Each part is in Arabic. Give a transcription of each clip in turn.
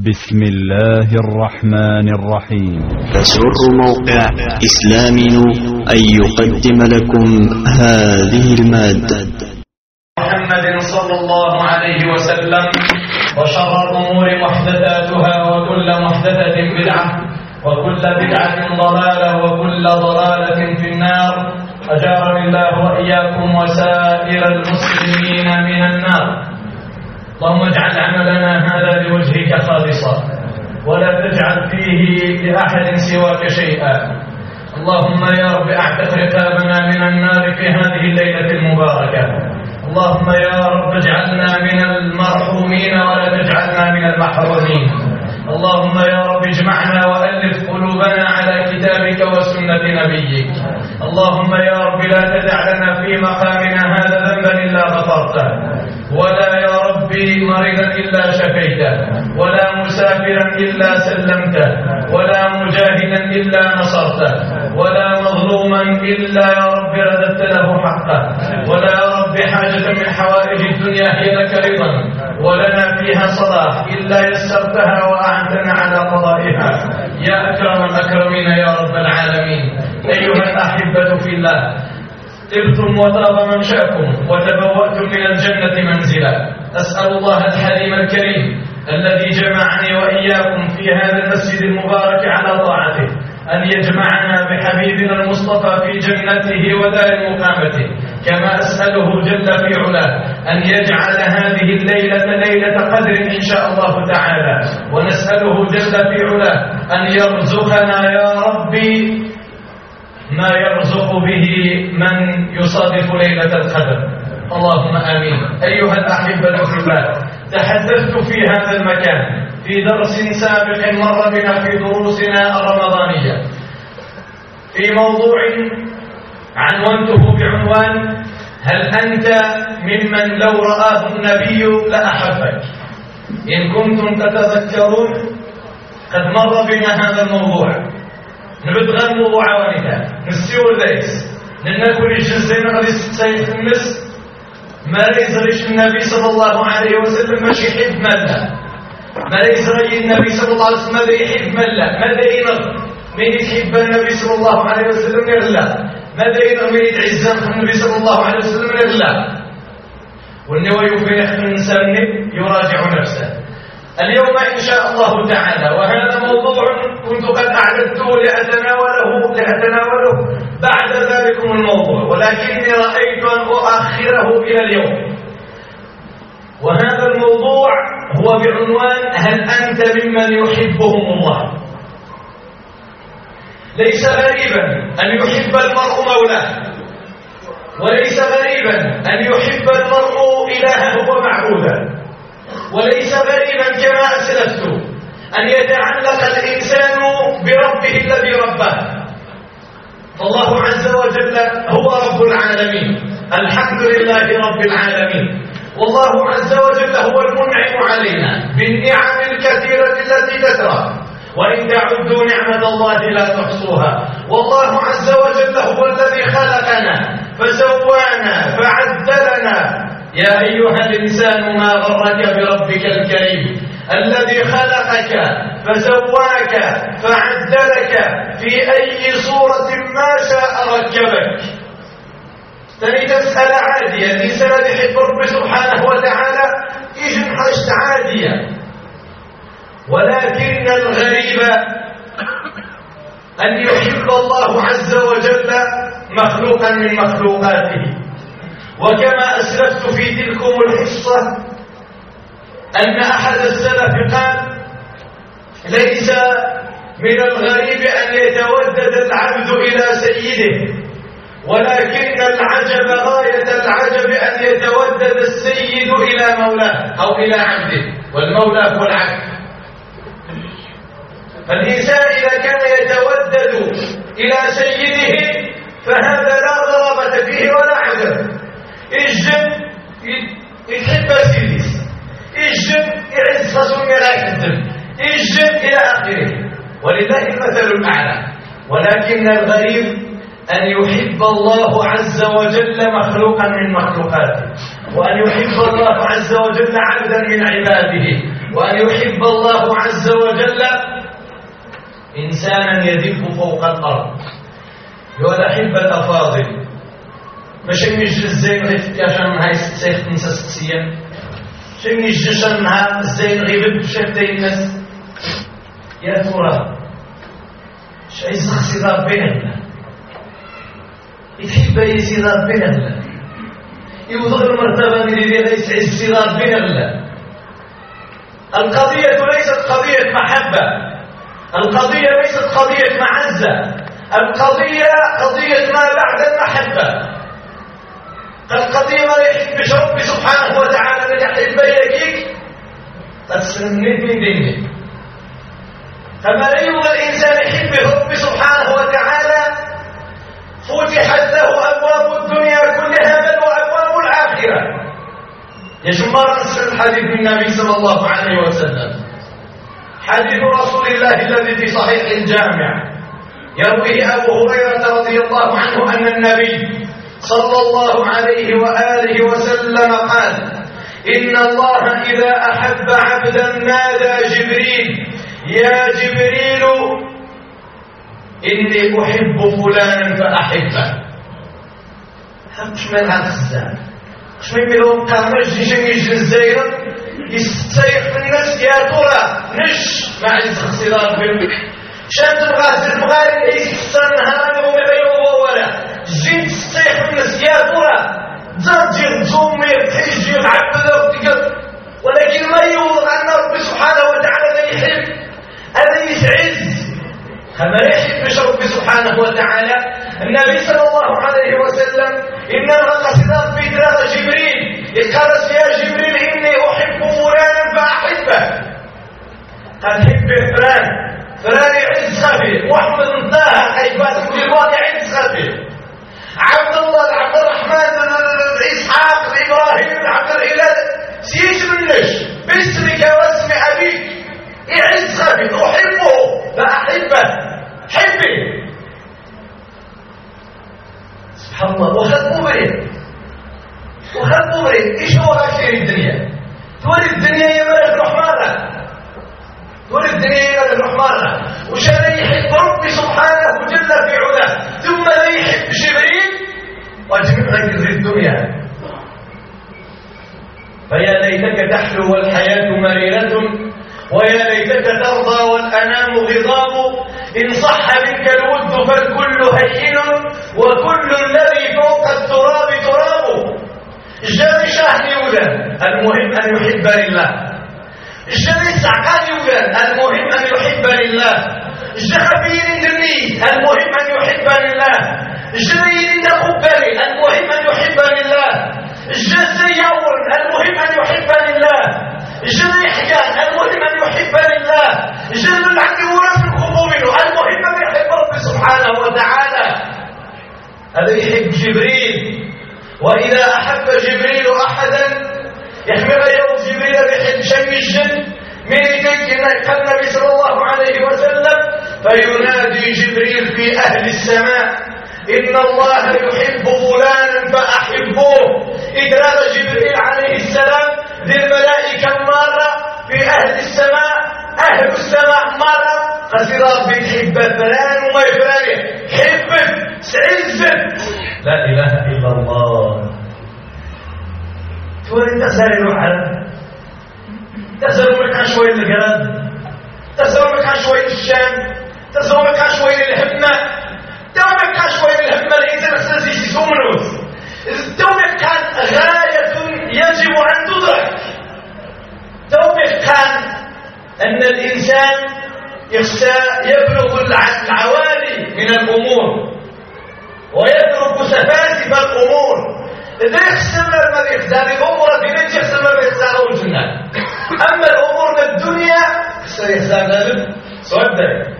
بسم الله الرحمن الرحيم. يسر موقع إسلامنا أن يقدم لكم هذه المادة. محمد صلى الله عليه وسلم. وشر الأمور محدثاتها وكل محدثة بدعة وكل بدعة ضلالة وكل ضلالة في النار. أجارني الله وإياكم وسائر المسلمين من النار. اللهم اجعل عملنا هذا لوجهك خالصا ولا تجعل فيه لأحد سواك شيئا. اللهم يا رب اعتق رقابنا من النار في هذه الليلة المباركة. اللهم يا رب اجعلنا من المرحومين ولا تجعلنا من المحرومين. اللهم يا رب اجمعنا وألف قلوبنا على كتابك وسنة نبيك. اللهم يا رب لا تدع لنا في مقامنا هذا ذنبا إلا غفرته، ولا يا ربي مريضا إلا شفيته، ولا مسافرا إلا سلمته، ولا مجاهدا إلا نصرته، ولا مظلوما إلا يا رب رددت له حقه، ولا يا رب حاجة من حوائج الدنيا هي لك رضا ولنا فيها صلاح إلا يسرتها وأعنتنا على قضائها يا أكرم الأكرمين يا رب العالمين. أيها الأحبة في الله، طبتم وطاب ممشاكم وتبوأتم من الجنة منزلا. أسأل الله الحليم الكريم الذي جمعني وإياكم في هذا المسجد المبارك على طاعته أن يجمعنا بحبيبنا المصطفى في جنته ودار مقامته، كما أسأله جل في علاه أن يجعل هذه الليلة ليلة قدر إن شاء الله تعالى، ونسأله جل في علاه أن يرزقنا يا ربي ما يرزق به من يصادف ليلة القدر. اللهم آمين. أيها الأحبة في الله، تحدثت في هذا المكان في درس سابق مر بنا في دروسنا الرمضانية في موضوع عنونته بعنوان: هل أنت ممن لو رآه النبي لأحبك؟ إن كنتم تتذكرون قد مر بنا هذا الموضوع. نبدغ الموضوع عوانيها نسيو الليس ننكل الجزين غادي ستايف النس ما يزريش النبي صلى الله عليه وسلم ماشي يحب مالا، ما يزري النبي صلى الله عليه وسلم ماذا يحب مالا، ماذا ينغ من يحب النبي صلى الله عليه وسلم يغلا، ماذا ينغ من يتعزم النبي صلى الله عليه وسلم يغلا. والنوى يفين الإنسان يراجع نفسه. اليوم إن شاء الله تعالى، وهذا موضوع كنت قد أعددته لأتناوله بعد ذلكم الموضوع، ولكني رأيت أن أؤخره إلى اليوم. وهذا الموضوع هو بعنوان: هل أنت ممن يحبهم الله؟ ليس غريبا أن يحب المرء مولاه، وليس غريبا أن يحب المرء إلهه ومعبوده، وليس غريبا كما أسلفت أن يتعلق الإنسان بربه الذي ربه. فالله عز وجل هو رب العالمين، الحمد لله رب العالمين. والله عز وجل هو المنعم علينا بالنعم الكثيرة التي تترى، وإن تعدوا نعمة الله لا تحصوها. والله عز وجل هو الذي خلقنا فسوانا فعدلنا. يا أيها الإنسان ما غرك بربك الكريم الذي خلقك فسواك فعدلك في أي صورة ما شاء ركبك. تريد تسأل عادية الإنسان يحب رب سبحانه وتعالى يجن حاجة عادية، ولكن الغريب أن يحب الله عز وجل مخلوقا من مخلوقاته. وكما أسلفت في تلكم الحصة أن أحد السلف قال: ليس من الغريب أن يتودد العبد إلى سيده، ولكن العجب غاية العجب أن يتودد السيد إلى مولاه أو إلى عبده، والمولى هو العبد. فالإنسان إذا كان يتودد إلى سيده فهذا لا غرابة فيه ولا عجب. الجن يحب سيديس، الجن يعز خصوم يغايتهم، الجن إلى آخره، ولله المثل الأعلى. ولكن الغريب أن يحب الله عز وجل مخلوقا من مخلوقاته، وأن يحب الله عز وجل عبدا من عباده، وأن يحب الله عز إنسانا يدب فوق الأرض. يا الأحبة الأفاضل، ماشي نجي الزين غير عشان هاي السيخ نسا سكسيا، ماشي نجي عشان هاي الزين غير بشفتي الناس. يا ترى شي سخسي ربنا يحب يسير ربنا يوضع المرتبة من اللي ليس يسير ربنا. القضية ليست قضية محبة، القضية ليست قضية معزة، القضية قضية ما بعد المحبة. القضية ما يحب ربي سبحانه وتعالى من يحب يكيك تسلمني من دينك. فما لا يوجد الإنسان يحب ربي سبحانه وتعالى فتحت له أبواب الدنيا كلها بل وأبواب الآخرة. يجمع نصر الحديث من النبي صلى الله عليه وسلم، حديث رسول الله الذي في صحيح الجامع يرويه أبو هريرة رضي الله عنه أن النبي صلى الله عليه وآله وسلم قال: إن الله إذا أحب عبدا نادى جبريل: يا جبريل إني أحب فلانا فأحبه. مش من هالخزان، مش من بلون قامج يجي الزايرة يستيق في الناس. يا ترى نش مع الاختلاط شاد الغاز المغارب يستنى هذا ومغيره ولا جيت تستيق في الناس. يا ترى تزجر تزومي تحجي تعبد، ولكن ما يوضع أن ربي سبحانه وتعالى لا يحب، هذا يتعز. كما يحب ربي سبحانه وتعالى. النبي صلى الله عليه وسلم إنما قصد في دراغ جبريل قالت: يا جبريل إني أحب فلانا فأحبه. قال: حب فلان يعز خفيف، محمد انتهى حيبات الجوال يعز خفيف، عبد الله عبد الرحمن إسحاق إبراهيم عبد الإله سيج منش باسمك واسم أبيك يعز خفيف، أحبه فأحبه. حبي سبحان الله. وخذ مبرد إيش هو غاشير الدنيا؟ تولي الدنيا يمرك رحمانة، تولي الدنيا يمرك رحمانة. وشان يحب ربي سبحانه جل في علاه ثم لا يحب جبريل وجمع لك الدنيا. فيا ليتك تحلو والحياة مريرة، ويا ليتك ترضى والأنام غضاب. إن صح منك الود فالكل هين، وكل الذي فوق التراب تراب. الجاني شاه يولد، المهم أن يحب لله. الجاني سعقان يولد، المهم أن يحب لله. الجخبين درني، المهم أن يحب لله. الجريين تقبلي، المهم أن يحب لله. الجزي يور، المهم أن يحب لله. جري حيان، المهم أن يحب لله. جري العقل ورث الخطوب، المهم أن يحب ربي سبحانه وتعالى. هذا يحب جبريل. وإذا أحب جبريل أحدا يحمل يوم جبريل بحب شم الجن من قال النبي صلى الله عليه وسلم: فينادي جبريل في أهل السماء: إن الله يحب فلانا فأحبوه. إدراك جبريل عليه السلام للملائكة مرة في أهل السماء، أهل السماء مرة خسر ربي تحب فلان وما يفلانه، حبه سعزه. لا إله إلا الله. تولي تسأل الوحد، تسأل مكان شوي القلب، تسأل مكان شوي الشام، تسأل مكان شوي الهمة، تسأل مكان شوي الهمة. الإنسان أساسي يسومنوز التوبة كان غاية يجب أن تدرك. توبة كان أن الإنسان يبلغ العوالي من الأمور ويترك سفاسف الأمور. إذا يخسر ما بيخسر الأمور في يخسر ما بيخسره الجنة. أما الأمور الدنيا يخسر ذلك صدق.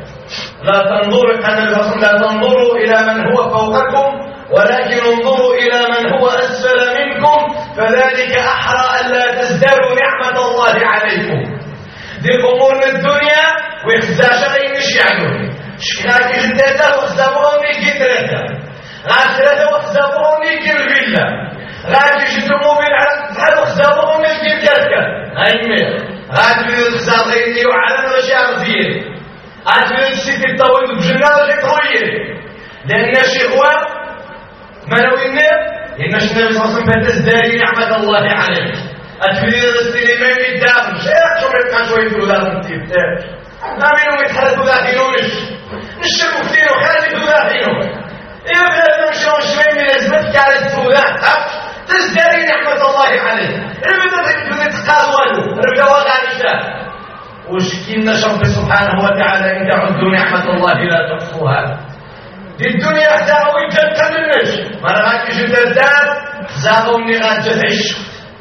لا تنظروا إلى من هو فوقكم ولكن انظروا إلى من هو أسفل منكم، فذلك أحرى ألا تزدادوا نعمة الله عليكم. دي الأمور الدنيا ويخزى شيء مش يعلم شكاك جدتا وخزابهم يجي ثلاثة غاسلة وخزابهم يجي الفيلا غاكي جدتمو بالعرق وخزابهم يجي الكركة غايمير غاكي الخزابين وعلم وشيء غزير أتبين السيد الطويل بجنة وجه طويل لأن شيخوا منوينا إن النبي صلى الله عليه وسلم فتزداري نعمة الله عليك أتبين السليمان الداخل شيخ شو يبقى شوية ذلك التبتاج ما منهم يتحدثوا ذاكينونش نشربوا كثير وخالدوا ذاكينون إيه بلاد نمشوا شوية من أزمتك على السودان تزداري نعمة الله عليك ربنا تقاضوا ربنا وقع الشام وشكينا رب سبحانه وتعالى إن تعدوا نعمة الله لا تحصوها دي الدنيا احداها ويجد كملنش ما رغاكش الدرداد زاغوا مني غاجة عشق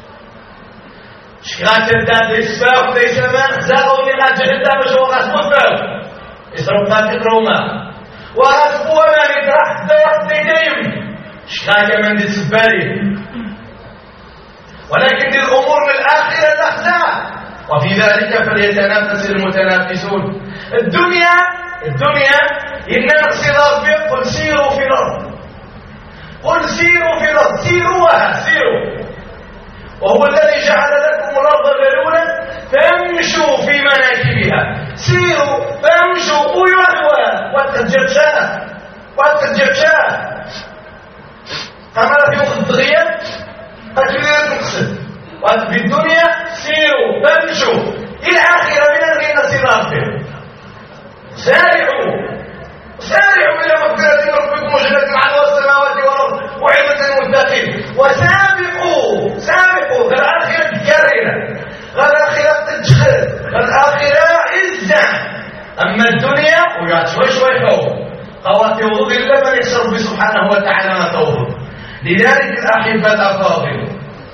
شغات الدرداد يسفاق ليس مان زاغوا مني غاجة الدرداد باش هو غاسمو فاق يسرب قاتل روما وغاسمو ما يدرح ديديم شغاكا من دي سبالي ولكن دي الأمور للآخرة الأخلاق وفي ذلك فليتنافس المتنافسون الدنيا إننا صراط قل سيروا في الأرض قل سيروا في الأرض سيروا وهو الذي جعل لكم الأرض ذلولا فامشوا في مناكبها سيروا فامشوا ويوهوا واتجبشاه كما في وقت الضغية أتبين تقصد وفي الدنيا سيروا فامشوا إلى آخر من الغين صراطهم سارعوا إلى مغفرة من ربكم وجنة عرضها السماوات والأرض وعدة للمتقين وسابقوا الآخرة كريرة الآخرة تدخل الآخرة عزة أما الدنيا ويعد شوي خواتي وضوء إلا من يخشى ربي سبحانه وتعالى ما توضوء لذلك الأحبة الأفاضل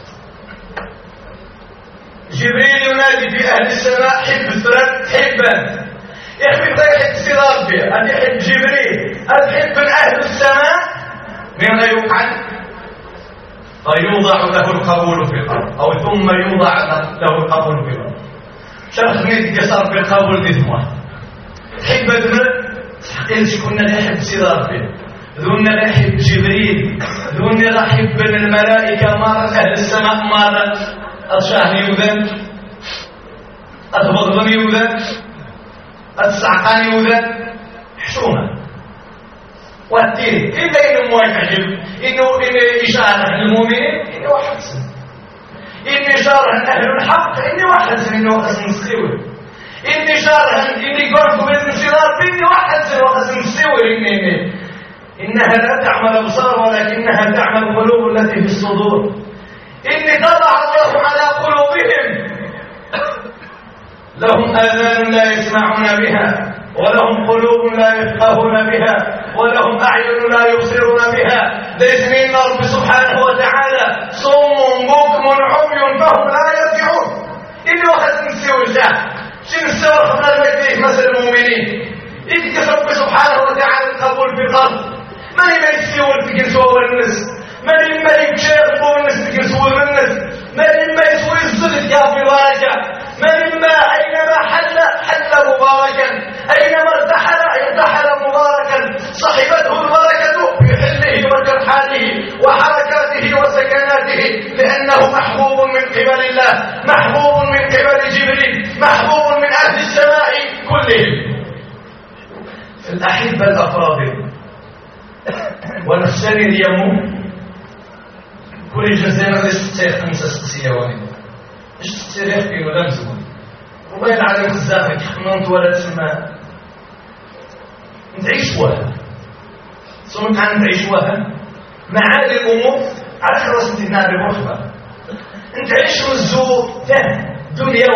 جبريل ينادي في أهل السماء حب فلان حبا يحب يحب سير ربي أن يحب جبريل أن أهل السماء من غير يفعل فيوضع له القبول في الأرض أو ثم يوضع له القبول في الأرض شخص يتكسر في القبول ديزموه تحب دمر تحقيل شكونا لا يحب سير ربي ذونا لا يحب جبريل ذونا لا يحب الملائكة مرة أهل السماء مرة أتشاهني وذن أتبغضني وذن أتسعقاني وذن حشومة والتيري إلا إنه ما يعجب إنه إشارة للمؤمنين إنه وحسن إنه إشارة أهل الحق إنه وحسن إنه وحسن مسخيوي إنه إشارة إنه يقولكم بإذن صغار إنه وحسن وحسن مسخيوي إنها لا تعمل أبصار ولكنها تعمل القلوب التي في الصدور إني طبع الله على قلوبهم لهم آذان لا يسمعون بها ولهم قلوب لا يفقهون بها ولهم أعين لا يبصرون بها ليس من رب سبحانه وتعالى صم بكم عمي فهم لا يرجعون إني واحد نسيو الجاه شنو السبب قبل المجلس مثل المؤمنين إذ رب سبحانه وتعالى القبول في الأرض ما يسيو التكنسوا والنس ما يكشفوا النس تكنسوا النس ما يسوي الزلط يا في بركة ما أينما حل مباركا أينما ارتحل مباركا صحبته البركة في حله وترحاله وحركاته وسكناته لأنه محبوب من قبل الله محبوب من قبل جبريل محبوب من أهل السماء كلهم. الأحبة الأفاضل ونفسني اليوم كل جزيرة لستير 5 سقسيواني اش تسير يحكي ولا مزون والله العالم خزامك حنونت ولا تسمى نتعيش وها صمت عن نتعيش وها معالي الأمور على خلاص انتنا بمخبة نتعيش والزور دنيا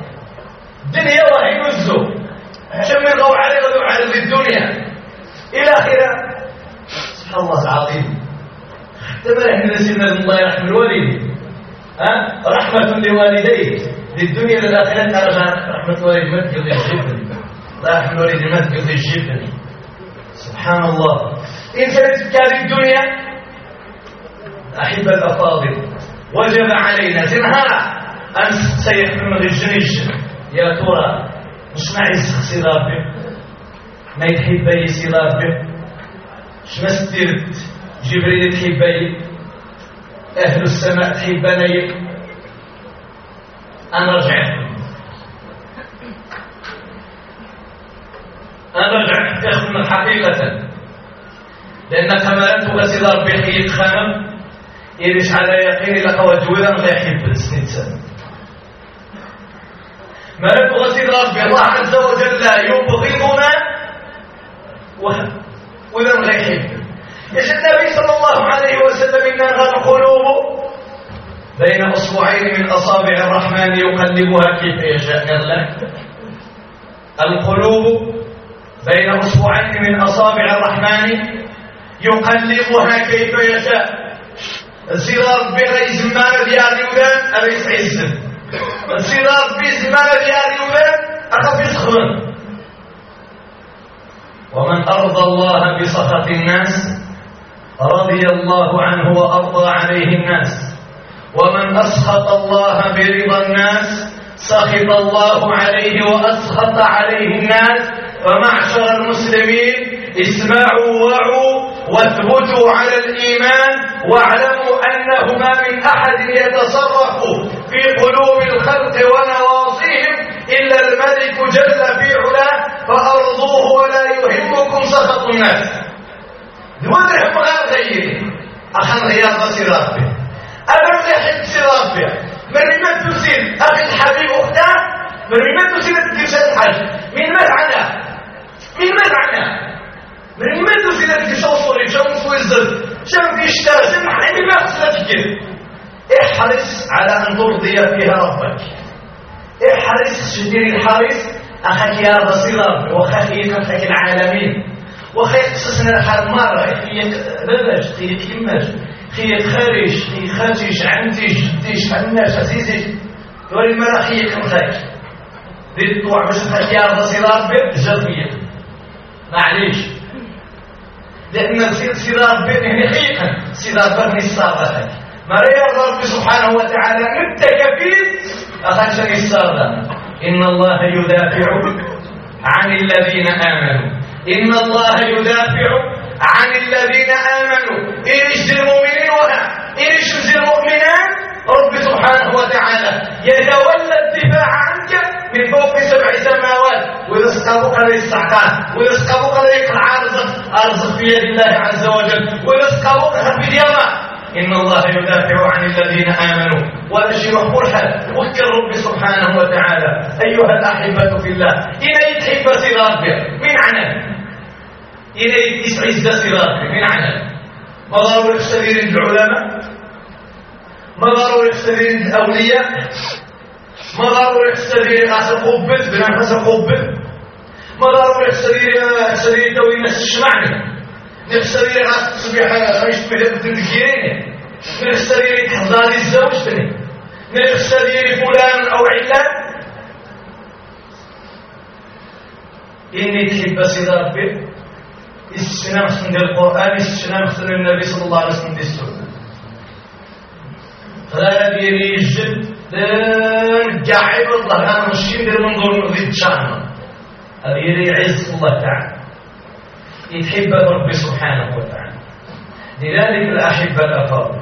وها ينزو شم الغو علي غدو على الدنيا إلى آخره سبحان الله العظيم. اختبر احنا نسينا الله يرحم الوالدين رحمة لوالديه للدنيا للآخرة تعرف رحمة الوالد ما تقضي الجبن الله يرحم الوالد ما تقضي الجبن سبحان الله. إنسان تذكر الدنيا أحب الأفاضل وجب علينا زنها أن سيحمل الجنج يا ترى مش معي صغابه ما يتحب أي صغابه مش مسترت جبريل تحبني أهل السماء تحبني أنا رجعت أنا رجعت أخدم حقيقة لأن كمالته سيدي ربي خيق خامم إليش على يقين لك وجودا غيحب سنين سنة مالته سيدي ربي الله عز وجل يبغضنا ولم غيحب يش النبي صلى الله عليه وسلم إنها القلوب بين أصبعين من أصابع الرحمن يقلبها كيف يشاء الله القلوب بين أصبعين من أصابع الرحمن يقلبها كيف يشاء السيرار بغي زمان ديال الولاد أليس عزم السيرار بزمان ديال الولاد أخف يسخن ومن أرضى الله بسخط الناس رضي الله عنه وأرضى عليه الناس ومن أسخط الله برضا الناس سخط الله عليه وأسخط عليه الناس. فمعشر المسلمين اسمعوا وعوا واثبتوا على الإيمان واعلموا أنه ما من أحد يتصرف في قلوب الخلق ونواصيهم إلا الملك جل في علاه فأرضوه ولا يهمكم سخط الناس. نوضح غير غيري أخذ رياضة سرابي أبرد يحب سرابي من رمات تسير أخي الحبيب أختاه من رمات تسير تكشف الحج من مدعنا من مدعنا من رمات تسير تكشف صوري شمس ويزد شم في الشتاء شم حبيب ما خسرتك احرص على أن ترضي فيها ربك احرص شدير الحرص أخاك يا بصير ربي وخاك أخاك العالمين وخيك خصصنا الحال مرة خيك بلاش خيك يماش خيك خارج خيك خاتيش عنديش جديش حناش عزيزيش تولي المرة خيك الخيك دير الطوع باش خاك يا بصير ربي جربية معليش لأن سير ربي يعني خيقا سير ربي الصابة خيك مريا ربي سبحانه وتعالى انت كفيل أخاك شني الصابة إن الله يدافع عن الذين آمنوا إن الله يدافع عن الذين آمنوا إيش المؤمنين وها إيش المؤمنان رب سبحانه وتعالى يتولى الدفاع عنك من فوق 7 سماوات وإذا سقطوك للسعقان وإذا سقطوك ليقلع أرزق في يد الله عز وجل وإذا سقطوك خفي اليمة إن الله يدافع عن الذين آمنوا ولا شيء محمول حد وذكر رب سبحانه وتعالى. أيها الأحبة في الله إلى تحب سرابك من عنان إلى يسعز سرابك من عنان ما ضروري يستدير العلماء ما ضروري يستدير الأولياء ما ضروري يستدير غاس القبة بنفس القبة ما ضروري يستدير دوي الناس الشمعني نفسري غاس تصبح يشبه الدنجيرين نفسري تحضر الزوج تاني نفسري فلان أو علان إني تحب سيد ربي استشنا مخصن ديال القرآن استشنا مخصن النبي صلى الله عليه وسلم ديال السنة فلا ديري الجد قاعد الله أنا مشين ديال منظور ذي الشعر هذا يعز الله تعالى يتحب ربي سبحانه وتعالى. لذلك الأحبة الأفاضل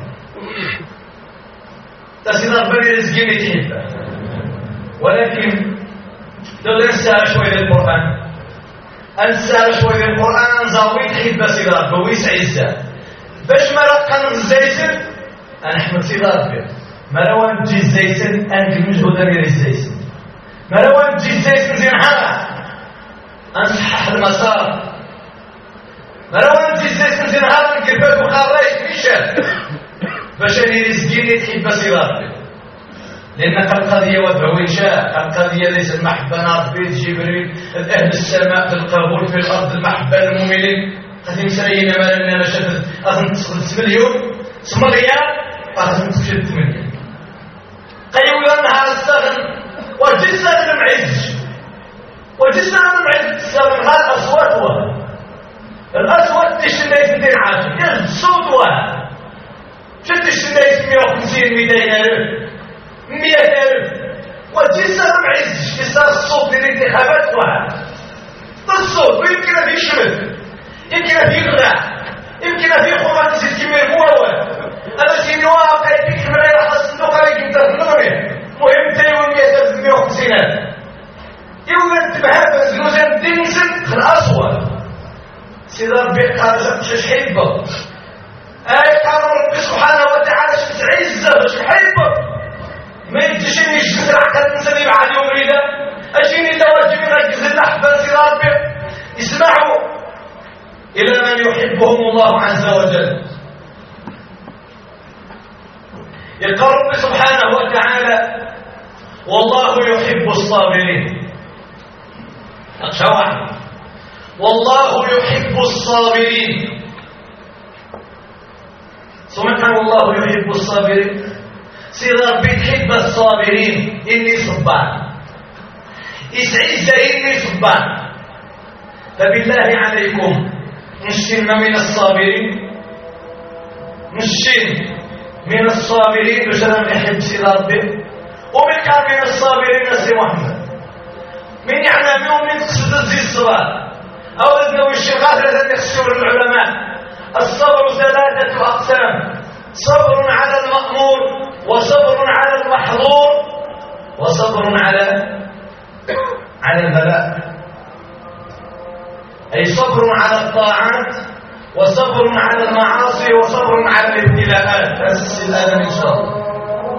تسيد ربنا يزقين يتحبه ولكن لو ننسى شوية القرآن أنسى شوية القرآن نزاوي تحب سيد ربي ويسعزه باش ما رقا الزيسن أنا أحمد سيد ربي ما لو نجي الزيسن أنك المجهود غير الزيسن ما لو نجي الزيسن زين حالة أنصحح المسار ما لو نجي الزيسن زين حالة نكرفك وخارج مشان باش أني رزقيني تحب سيد ربي لأن القضية وضع شاء القضية ليس المحبة نار بيت جبريل أهل السماء في القبول في الأرض المحبة المؤمنين قد مسرين ما لنا نشد أظن تدخل 8 مليون 8 ريال أظن تدخل 8 مليون قيولا نهار السغن وجسنا المعز وجسنا المعز السغن هذا أصواتها الأصوات تشتري 2 عاشر يجد صوتها شد تشتري 150 200 ألف 100,000 وجسر معز جسر الصوت للانتخابات واحد الصوت ويمكن فيه شمل يمكن فيه غلاء يمكن فيه خمات نسيت كمير مواوات أنا سيني واقع يديك من غير حص الصندوق عليك انت النظرين مهم تيوم 150,000 يولد بهذا زنوزان دنسن الأسود سيدي ربي قال باش حبه قال ربي سبحانه وتعالى باش تعزه باش حبه ما يجيش يجلس العقل الانسان يبعد يوم ريده اجيني توجه يركز الاحباب سيدي ربي اسمعوا الى من يحبهم الله عز وجل. يقول ربي سبحانه وتعالى والله يحب الصابرين. شوع والله يحب الصابرين. ثم قال والله يحب الصابرين. سيدي ربي تحب الصابرين إني صبار إسعيد إني صبار. فبالله عليكم نشتم من الصابرين نشتم من الصابرين وشلم يحب سيدي ربي ومن كان من الصابرين سي محمد من يعلم يوم من تقصد تزيد الصبر أو ذنو الشيخات الذين يخشون العلماء. الصبر 3 أقسام: صبر على المأمور وصبر على المحظور وصبر على البلاء، أي صبر على الطاعات وصبر على المعاصي وصبر على الابتلاءات. بس الآن إن شاء الله.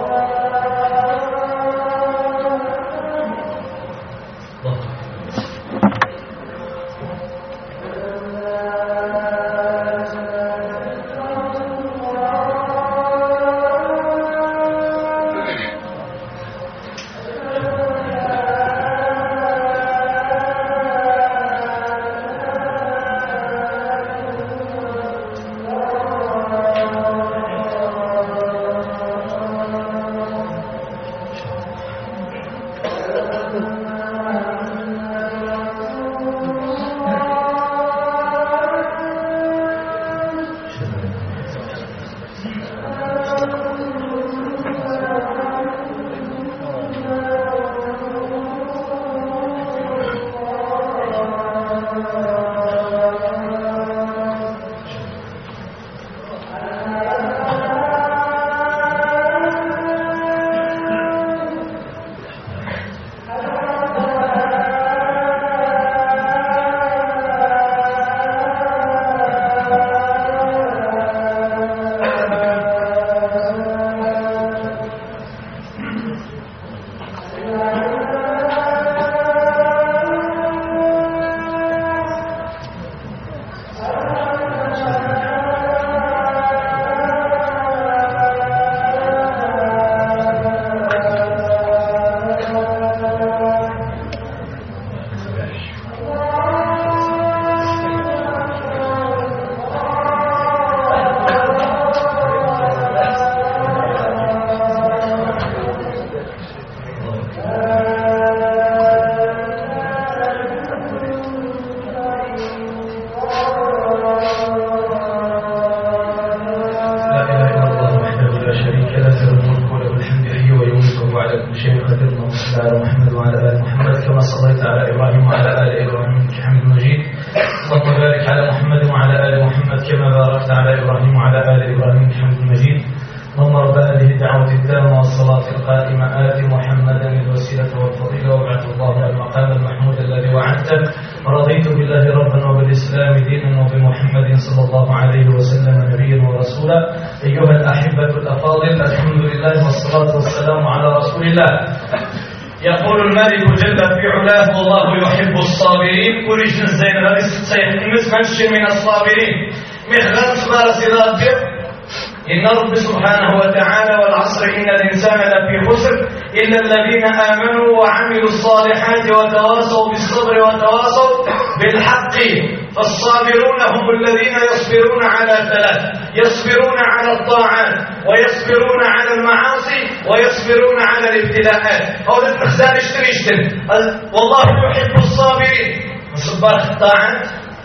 يقول الملك جل في علاه والله يحب الصابرين. ورجل الزين غادي سيحمس منشي من الصابرين مخغان صغار سيدي إن رب سبحانه وتعالى والعصر إن الإنسان لفي خسر إلا الذين آمنوا وعملوا الصالحات وتواصوا بالصبر وتواصوا بالحق. فالصابرون هم الذين يصبرون على 3: يصبرون على الطاعات ويصبرون على المعاصي ويصبرون على الابتلاءات. هذا التخزان اشتري والله يحب الصابرين. صبار الطاعات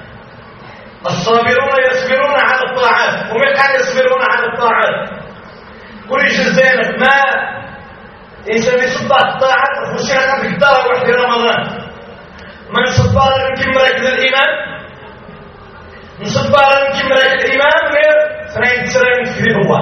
الصابرون يصبرون على الطاعات. ومن كان يصبرون على الطاعات كل جزينة ما إنسان يصبر الطاعات وخشينا في الدار واحد رمضان من صبر يمكن مراكز الإيمان نصبر يمكن مراكز الإيمان غير سنين تكذب هو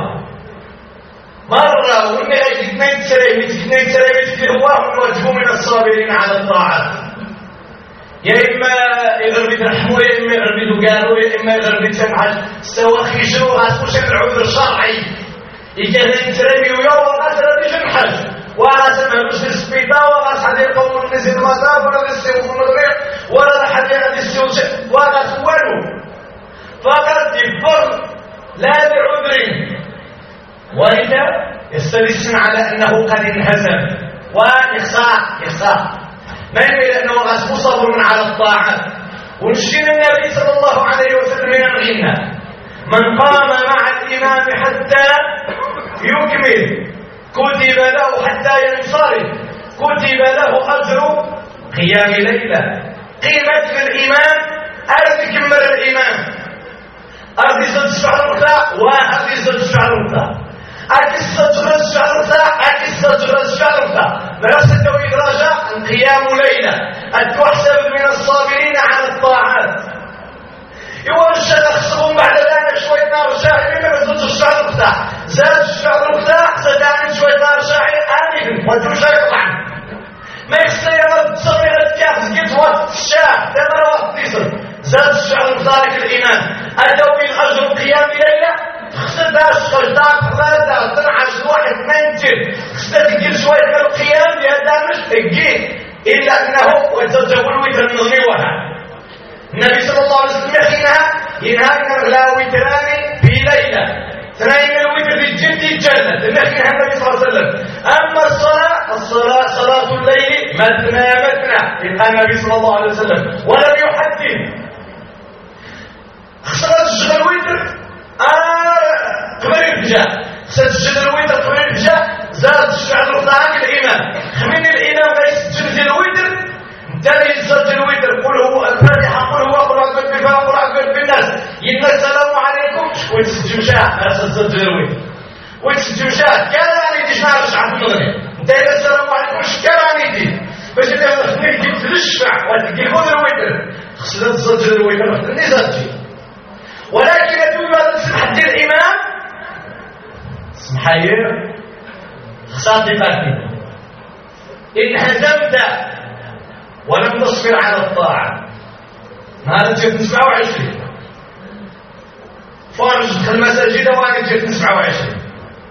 مرة وإنها اثنين سنين تكذب هو ونواجهوا من الصابرين على الطاعات. يا إما يغرب يترحموا يا إما يغرب يدقالوا يا إما يغرب يتسمحش سوا خيجروا غاسكوش العذر الشرعي يجي يترمي ويوم غاسر يجنحش وغاسمها باش السبيطة وغاس حد يقوم النسي المطاف ولا يسيو في المغرب ولا حد يسيو وغاس والو فقط يفر لا لعذر وإذا يستدل على أنه قد انهزم وإخصاء ما يمكن أنه غاس مصبر على الطاعة ونشين النبي صلى الله عليه وسلم من الغنى من قام مع الإمام حتى يكمل كتب له حتى ينصرف كتب له أجر قيام ليلة قيمة الإمام أرد كمل الإمام أرد يصدق الركعة وأرد يصدق الركعة لا يستوي درجة قيام ليلة أتحسب من الصابرين على الطاعات يوم الشخصهم بعد ذلك شوية نار شاعر مما يزود الشعر القطاع زاد الشعر القطاع ستعمل شوية نار شاعر آمن وتوشى يقطع ما يستيقظ تصغير الكاف قلت وقت الشاع تمر وقت تصل زاد الشعر القطاع الإيمان أدوي الأجر قيام ليلة خصداش خرجتاك فلاتها تنعش واحد منتل خصداك تقل شوية القيام لهذا مش تقيل إلا أنه وتزوج الوتر نغنيوها النبي صلى الله عليه وسلم ينهى أن نغلا وتراني في ليلة ثنين الوتر في الجنة النبي صلى الله عليه وسلم أما الصلاة صلاة الليل مثنى يبقى النبي صلى الله عليه وسلم ولم يحدد خسرت الشغل الوتر قبل الفجاء ستسجد الوتر قبل الفجاء زاد الشعر الرضاعي الإمام خمين الإمام يسجد الوتر انت اللي يسجد الوتر قل هو الفاتحة قل هو قل عقل بالفاتحة قل عقل بالناس يدنا السلام عليكم ويتسجد مشاء ستسجد الوتر ويتسجد مشاء كان يعني تجمع رشعة المغرب انت إذا السلام عليكم شكرا يعني دي باش انت خليك تلشفع وتقول خذ الوتر خصنا تسجد الوتر النزاج ولكن يتوجد سمحة الإمام سمحير خصاتي فاتني إن هزمت ولم تصبر على الطاعة هذا جيت 27 فرج المساجد وانا جيت 29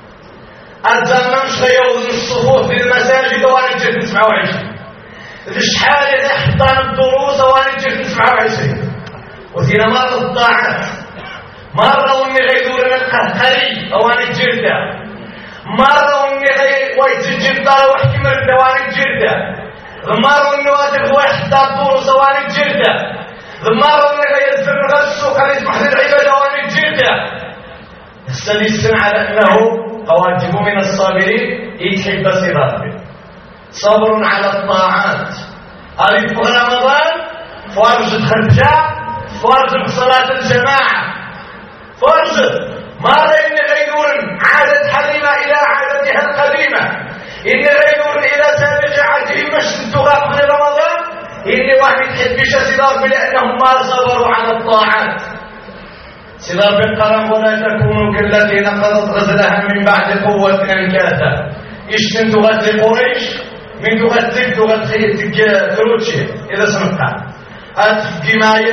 الزمن مش غيوض الصفوف في المساجد وانا جيت 29 الشحال إذا حطان الدروس وانا جيت 29 وفينا مرة الطاعات مرة وني غيدورنا القهقري أواني الجردة مرة وني ويتجي الدار وحكي مرده واني الجردة مرة وني واجب واحد دور واني الجردة مرة وني غيزر السوق على يسمح للعبادة واني الجردة السليسن على أنه قواجب من الصابرين يتحب صراطه صبر على الطاعات أريد رمضان فرج الخرجاء فرج صلاة الجماعة فرج ما رأينا غيدور عادت حليمة إلى عادتها القديمة إن غيدور إلى سابق عادهم مش تغاق من رمضان إن واحد يتحبش صدار لأنهم ما صبروا على الطاعات صدار بالقرم ولا تكونوا كالتي نقضت غزلها من بعد قوة أنكاثا إيش تغذي قريش من تغذي كروتشي إذا سمعتها أتفقي معي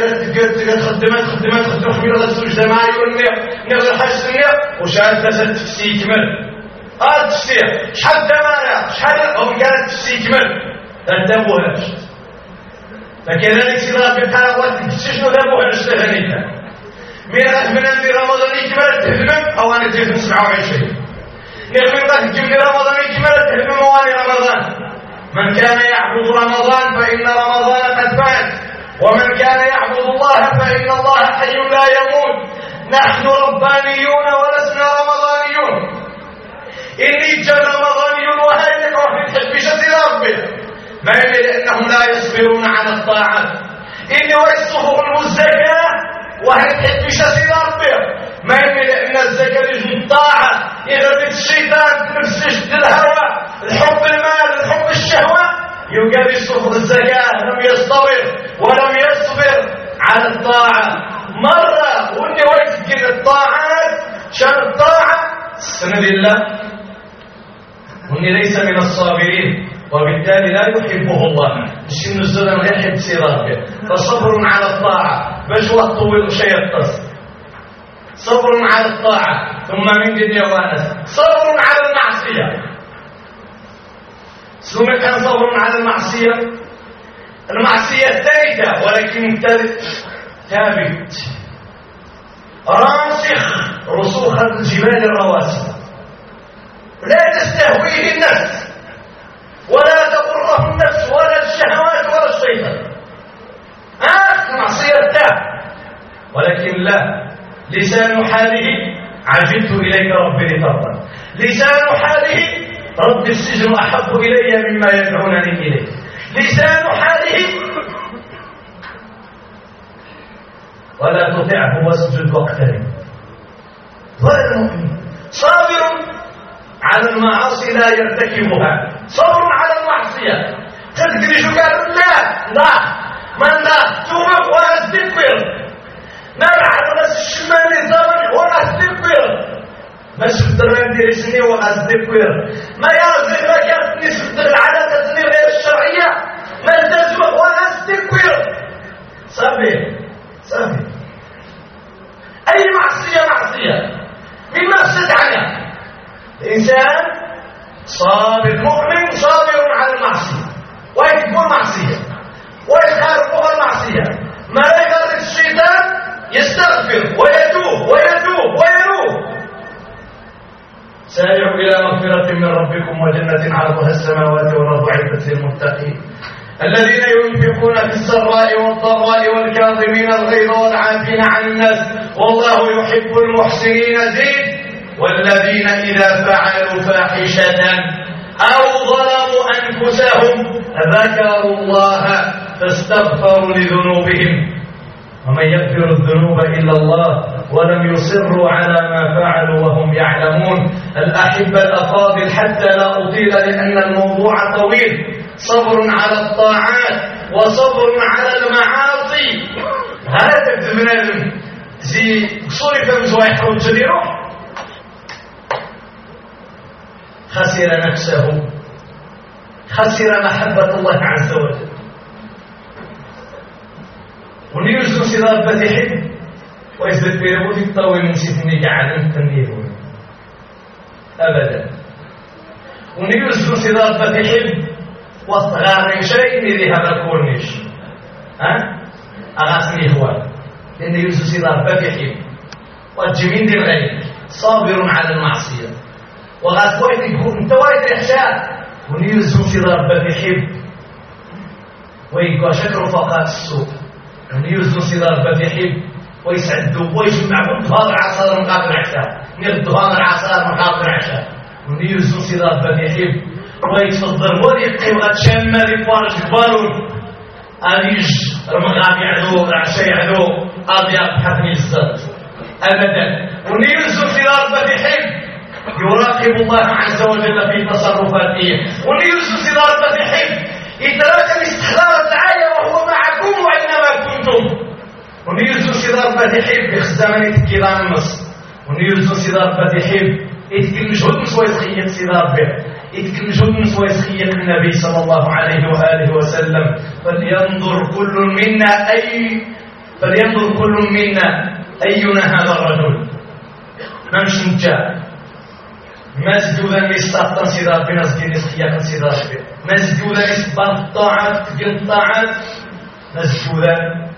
خدمات خمير السوج معي ونغير حاجة النية وشحال تسال تفسي كمل تفسي شحال دمانا شحال هم قالت تفسي كمل لا تدابوهاش فكذلك سيدنا في القنوات تكتشنوا دابوهاش تغنيتها ميراث من أمي رمضان كمل تهدمم أو أنا جيت 27 نغمي تجيب لي رمضان كمل تهدمم أواني رمضان من كان يعبد رمضان فإن رمضان قد فات ومن كان يعبد الله فإن الله حي لا يموت نحن ربانيون ولسنا رمضانيون إني جاء رمضانيون وهيك وفي تحبيشة ربه ما يلي لأنهم لا يصبرون على الطاعات إني ويصفهم الزكاة وهي تحبيشة ربه ما يلي لأن الزكاة يجب الطاعة يغرب الشيطان تنفسش الهوى الحب المال الحب الشهوة يقال يصفه الزكاة لم يصطبر ولم يصبر على الطاعة مرة واني ويتكين الطاعات شان الطاعة السنة لله واني ليس من الصابرين وبالتالي لا يحبه الله. الشيء الزلم لا يحب سي ربي. فصبر على الطاعة باش وقت طويل شيء يتصل. صبر على الطاعة ثم من جد وانس صبر على المعصية. ثم كان صبر على المعصية، المعصية الثالثة ولكن ثابت راسخ رسوخ الجبال الرواسي، لا تستهويه النفس ولا تغره النفس ولا الشهوات ولا الشيطان. معصية التام، ولكن لا، لسان حاله عجبت إليك ربي لترضى، لسان حاله رب السجن أحب إلي مما يدعونني إليه، لسان حاله ولا تطعه واسجد واقترب. ولا المؤمن صابر على المعاصي لا يرتكبها، صبر على المعصية. تدرج قال لا من توب واستغفر، نرعى بس الشمال الزمن واستغفر، بس الدران ديال سني واستغفر، ما يرزق لك نسبة العادة تسني غير الشرعية، ما التزم واستغفر. صافي أي معصية مما أفسد عنها. الإنسان صابر مؤمن صابر على المعصية، ويكون معصية ويخالفها المعصية، ما يغرق الشيطان يستغفر ويتوب سارعوا إلى مغفرة من ربكم وجنة عرضها السماوات والأرض أعدت للمتقين الذين ينفقون في السراء والضراء والكاظمين الغيظ والعافين عن الناس والله يحب المحسنين. زيد والذين إذا فعلوا فاحشة أو ظلموا أنفسهم ذكروا الله فاستغفروا لذنوبهم ومن يغفر الذنوب إلا الله ولم يصروا على ما فعلوا وهم يعلمون. الأحبة الأفاضل حتى لا أطيل لأن الموضوع طويل، صبر على الطاعات وصبر على المعاصي. هذا بنادم زي صرف مزوايح وتديره خسر نفسه، خسر محبة الله عز وجل. ونيوزن صدار بذحب ويزدد بيربوت الطاوي من سيثني قاعد تنيرون أبدا. ونيوزن صدار بذحب وصغار شيء اللي هذا كورنيش أغاسني إخوان، لأن يوزن صدار بذحب والجمين دي الغيب صابر على المعصية وغاسويت يقول انت وايد إحشاء. ونيوزن صدار بذحب ويقوى شكر فقات السوق، ونيوزن صدار بذحب ويسعدوا ويجمعوا الظهر عصار مقابل عشاء، الظهر عصار مقابل عشاء. ونيوزن صدار بذحب ويتصدر وريقي وغتشمى لفوارج البارون أريج رمغام يعدو العشاء يعدو أضياء بحثني الزد أبدا. ونيوزن صدار بذحب يراقب الله عز وجل في تصرفاته. ونيوزن صدار بذحب يتراكم استحضار الدعاية وهو معكم وإنما كنتم. ونيوزن صدار بذحب يخزمن يتكيضان النص. ونيوزن صدار بذحب يتكلم جهد نسوى يتخيق صدار به، يتكلم جهد نسوى يتخيق النبي صلى الله عليه وآله وسلم. فلينظر كل منا أينا هذا الرجل. ما مش نجا ما زدودا نستطن صدار بنا زدين يتخيق صدار به، ما زدودا نستطن الطاعات تقن الطاعات، ما زدودا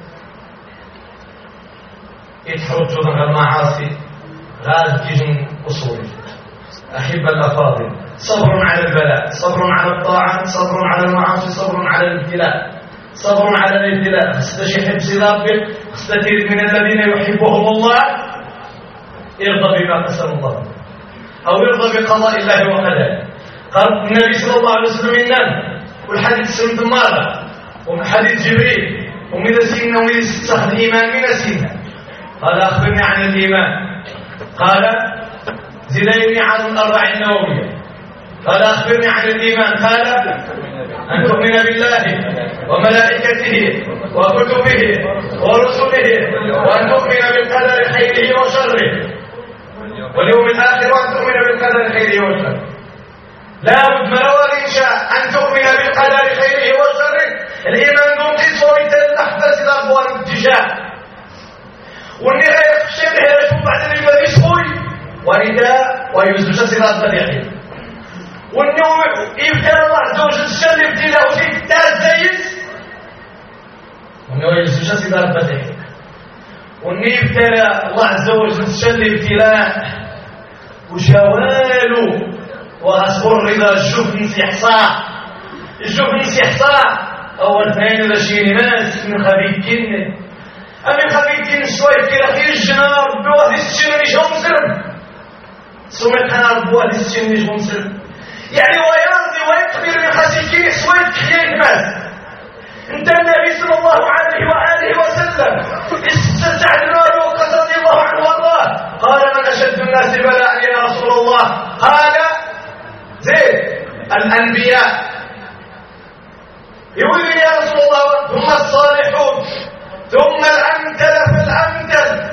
يتحرجوا من المعاصي غاز كيجن أصولي. أحب الأفاضل صبر على البلاء، صبر على الطاعات، صبر على المعاصي، صبر على الابتلاء، صبر على الابتلاء. خصك يحب صداقك، خصك من الذين يحبهم الله يرضى بما قسم الله أو يرضى بقضاء الله وقدره. قال النبي صلى الله عليه وسلم إننا والحديث سنة المارة ومن حديث جبريل ومن سنة ومن سخ الإيمان من سنة. قال أخبرني عن الإيمان، قال زدني عن الأربع النووية. قال أخبرني عن الإيمان، قال أن تؤمن بالله وملائكته وكتبه ورسله وأن تؤمن بالقدر خيره وشره واليوم الآخر وأن تؤمن بالقدر خيره وشره. لا بد من أول إنشاء أن تؤمن بالقدر خيره وشره. الإيمان دون قسوة لحظة الأبواب الاتجاه واللي غيخشى لها يشوف بعد الإيمان يسوي ونداء ويزوج صراط بديعي والنوم يبدأ الله عز وجل الشر ابتلاء وشيء زيت والنوم يزوج صراط بديعي والني ابتلى الله عز وجل الشر ابتلاء وجوالو وأصبر الرضا الجبن سيحصى الجبن سيحصى أول ثاني رشيني ناس من خبيب كن أمي خبيب كن شوية كده خير الجنار بوهد السجن نجهم سرم سمعت حنا بوهد السجن نجهم سرم يعني ويرضي ويقبل من خسيكين شوية خير ماس انت النبي صلى الله عليه وآله وسلم استسعد له وقد رضي الله عنه وارضاه قال من أشد الناس بلاء يا رسول الله قال زيد الأنبياء يقول لي يا رسول الله ثم الصالحون ثم الأمثل فالأمثل.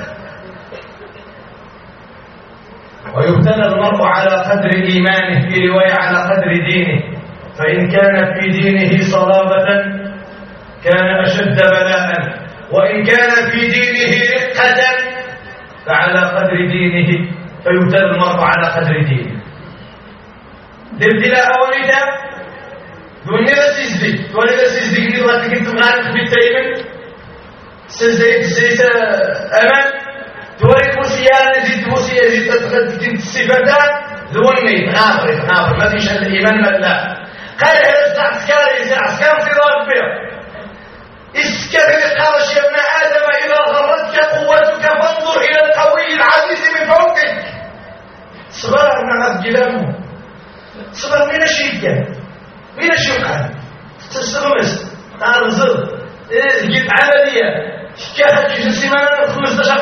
ويبتلى المرء على قدر إيمانه في رواية على قدر دينه فإن كان في دينه صلابة كان أشد بلاء وإن كان في دينه رقة فعلى قدر دينه فيبتلى المرء على قدر دينه. الابتلاء ولدا دون سيزدي ولدا سيزدي كنت غادي كنت غادي في التايمن سيزدي سيس امان توريك وسيان زيد وسيان زيد تدخل الصفات ذوني ناظر ما فيش الايمان لا قال هذا عسكري في ربي اسكت قال يا ابن ادم اذا غرتك قوتك فانظر الى القوي العزيز من فوقك صبر مع الجلام صبر من الشيء مين الشيء تستغمس تارزل جيت عملية شكاها في السيمانة 15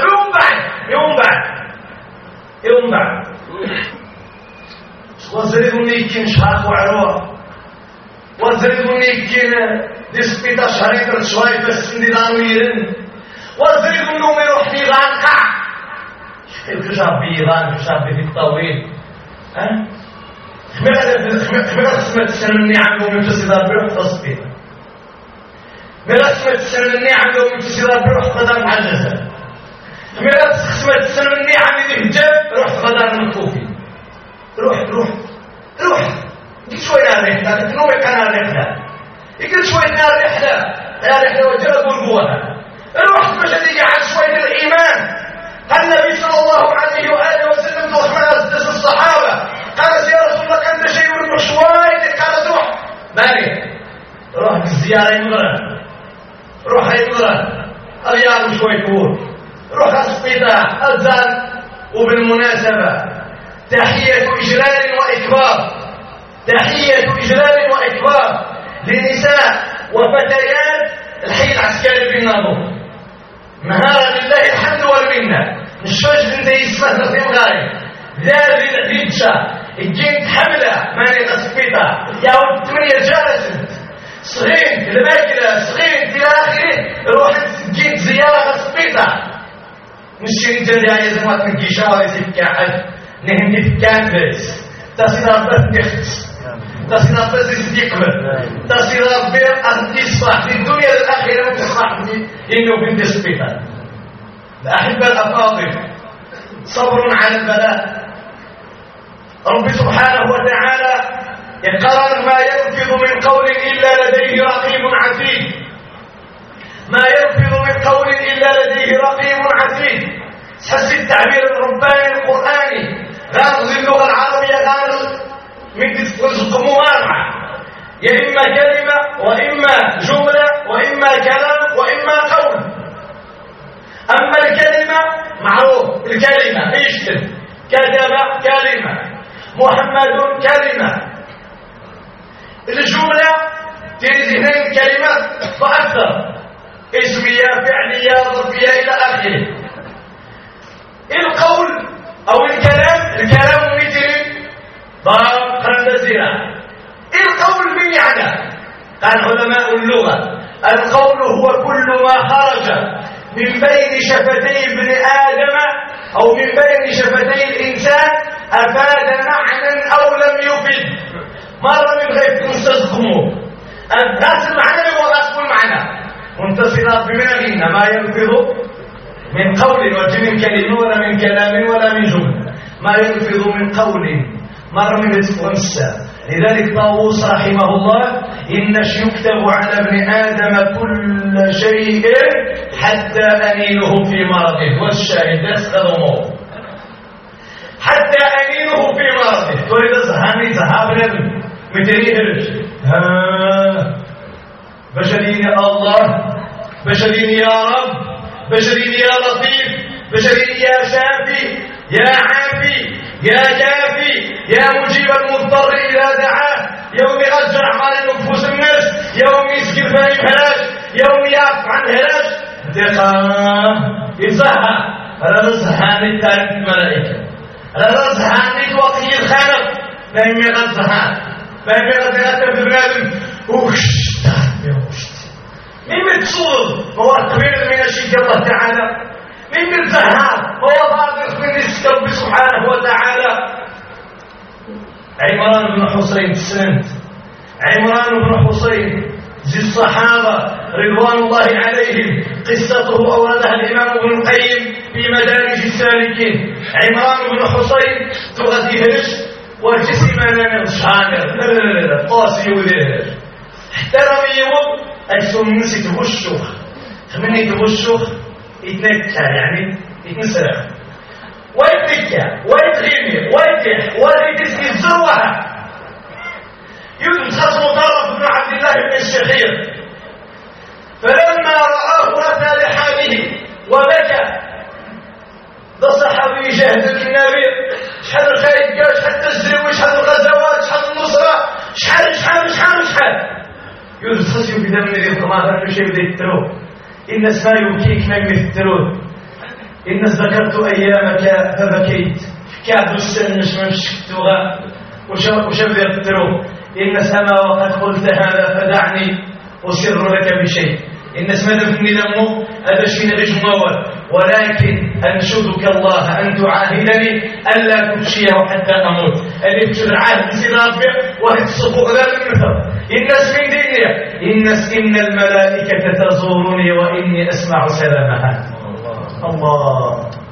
يوم بعد وزريدوني يمكن شهر وعروة وزريدوني يمكن ديسبيتا شهرين ترد شوي بس ندي دانويرن وزريدوني نومي روح في غانقع كشاب في الطويل خميرا خسمت سنمني عنه من تصدار بروح تصبيتا خميرا خسمت سنمني عنه من تصدار بروح قدر معجزة خميرا خسمت سنمني عنه ذي هجاب روح قدر مكوفي روح قلت شوي نار رحلة تنوي كان رحلة قلت شوي نار رحلة وجرد والقوة روح مجدي عن شوي الإيمان قال النبي صلى الله عليه وآله وسلم تحمل أسدس الصحابة قالت يا رسول الله كنت شيء من شوي قالت روح بالزيارة يمغرن روح يمغرن اليار شوي كور روح السبيطة الزان. وبالمناسبة تحية إجلال وإكبار لنساء وفتيات الحي العسكري بالناظور مهارة لله الحمد والمنة مش فاش انت يسمى نظيم غاية ذاتي العديدشة الجين حملة ماني تسبيطة يا ود 8 جالس صغير الماكلة صغير في آخره روح تجين زيارة تسبيطة مش انت اللي يزمات من كيشاوي سيكاحد نهندي في كانفس تصير ربط نخت تصير ربط يستيقبل تصير ربط أن تصبح في الدنيا الأخيرة وتصبح إنه في تسبيطة. الأحبة الأفاضل صبر على البلاء. رب سبحانه وتعالى يقرر ما يلفظ من قول إلا لديه رقيب عتيد ما يلفظ من قول إلا لديه رقيب عتيد. تحس التعبير الرباني القرآني غامض اللغة العربية غامض من تقوموا أربعة يا إما كلمة وإما جملة وإما كلام وإما قول. أما الكلمة معروف الكلمة إيش كتب كلمة محمد كلمة. الجملة تنزل كلمات فأكثر اسمية فعلية ظرفية إلى آخره. القول أو الكلام مثل ضرب خندزرة. القول من يعني قال علماء اللغة القول هو كل ما خرج من بين شفتي ابن آدم أو من بين شفتي الإنسان أفاد معنى أو لم يفد مرة من غير تنستخدمه الناس المعنى وغاسب المعنى منتصرات بمعنى ما ينفذ من قول وجه من كلمة ولا من كلام ولا من جملة ما ينفذ من قول مرة من تنسى. لذلك طاووس رحمه الله إنش يكتب على ابن آدم كل شيء حتى أنينه في مرضه والشاهد يسخدمه حتى أنينه في مرضه تريد زهاني زهابنا متريهرش بشرين الله بشرين يا رب بشرين يا لطيف بشرين يا شافي يا عافي يا كافي يا مجيب المضطر إذا دعاه يوم يغجر أعمال نفوس الناس يوم يسكر فاهم هلاش يوم يعف عن هلاش يزهى رزهاني تارك الملائكة رزهاني توقي الخالق فهم يغزهان فهم يغزهان في بلادهم من متصور هو القبيل من الشيء الله تعالى من الزهار هو ضابط من الرب سبحانه وتعالى. عمران بن حسين السند عمران بن حسين زي الصحابة رضوان الله عليهم قصته أوردها الإمام ابن القيم في مدارج السالكين. عمران بن حسين تغذيهش وجسمنا شانر لا قاسي وذيهش احترم يوم أجسم نسي تبشوخ خمني تبشوخ يتنكى يعني يتنسرح ويتنكى ويتغيمي ويتح ويتسكي الزروها يدخل مطرف بن عبد الله بن الشخير فلما رآه أتى لحاله وبكى ده صحابي جهد النبي شحال الخير قال شحال التجريب وشحال الغزوات شحال النصرة شحال يدخل بدم ذي القمار شيء بدي يتروه الناس ما يبكيك ما يمثلون الناس ذكرت أيامك فبكيت كعب السنش من شكتوها وشبه يتروه الناس أما وقد قلت هذا فدعني أسر لك بشيء الناس ما دفني دمه هذا شيء نغيش موال ولكن أنشدك الله أن تعاهدني ألا تبشيه حتى أموت أن يبشر العهد بسنابه وهي الصفوق ذات المثل الناس من دينية الناس إن الملائكة تزورني وإني أسمع سلامها الله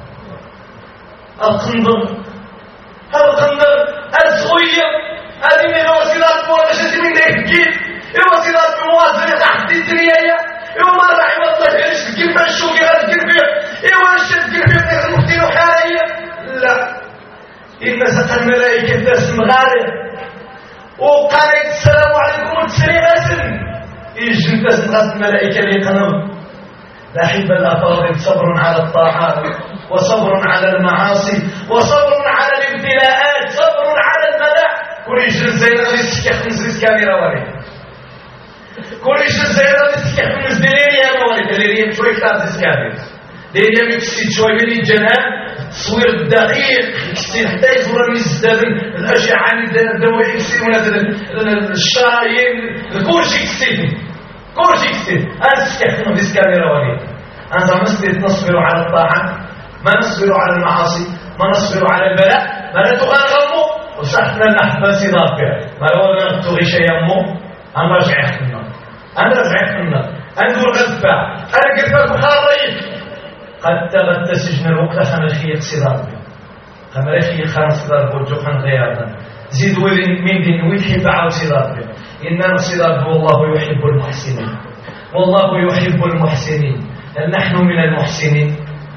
القنضر هذا القنضر الصغير هذه من وسيلات مواجهة من ذلك وسيلات موازنة تحت الدنيا وما رحم الله يعيش الكلمة الشوقي هذا الكلمة واش الكلمة المفتين وحاليا لا إن سقى الملائكة تسم غارب وقالت السلام عليكم وتسليم أسن يجي تسم غارب الملائكة ليقنم لا حب الأفاضل صبر على الطاعات وصبر على المعاصي وصبر على الابتلاءات صبر على المدح كل يجي زين غادي يسكح نزيد كاميرا وريه كل شيء زين نسكح من الدليريا موالد الدليريا شوي كتاب تسكابي دليريا مكسيد شوي من الجنان تصوير دقيق يكسيد حتى يصور الزداد الأشعة الدوائي يكسيد من الشرايين كل شيء يكسيد أنا تسكح من الكاميرا وليد أنا زعما نصبر على الطاعة ما نصبر على المعاصي ما نصبر على البلاء ما نتغرمو وصحنا الأحباس ضابع ما لو نغتغي شيء يمو أنا رجع النار أنظر غذبا أنا قلبك خارج قد تغدى سجن الوقت خمرخية صدار خمرخية خان صدار بوجو خان غيارنا زيد وذن من دين ويحب عاو صدار إننا صدار والله يحب المحسنين والله يحب المحسنين هل نحن من المحسنين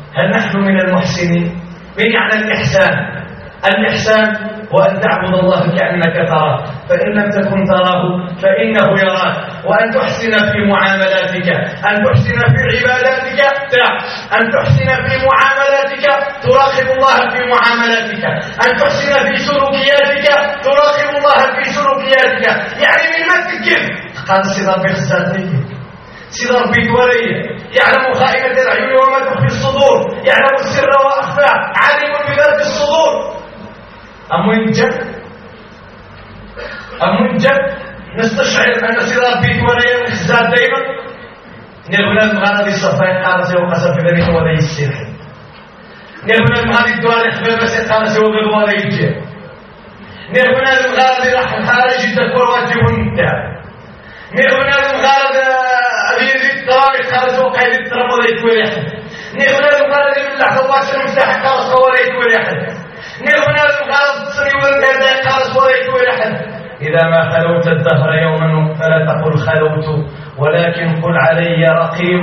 من يعني الإحسان وأن تعبد الله كأنك تراه فإن لم تكن تراه فإنه يراك وأن تحسن في معاملاتك أن تحسن في عباداتك أن تحسن في معاملاتك تراقب الله في معاملاتك أن تحسن في سلوكياتك تراقب الله في سلوكياتك يعني من ما تكذب قال سيدار بخزاتك سيدار بيتورية يعلم خائنة العيون وما تخفي الصدور يعلم السر وأخفى عالم بذات الصدور أمنجد نستشعر أن سيدار بيتورية الخزات دائما نقول المغانا دي الصفاين قارسي وقصر في ذلك وذي السيح نقول المغانا دي الدوار يخبر مسيح قارسي وغير وذي الجيب نغبنا المغارب راح الخارج يتذكر واجب النداء نغبنا المغارب أبي يزيد الترابي خارج وقيد التراب ولا يتولي أحد نغبنا المغارب من لحظة واشر مفتاح الكارس ولا يتولي أحد نغبنا المغارب تصري والقادة الكارس ولا يتولي أحد إذا ما خلوت الدهر يوما فلا تقل خلوت ولكن قل علي رقيب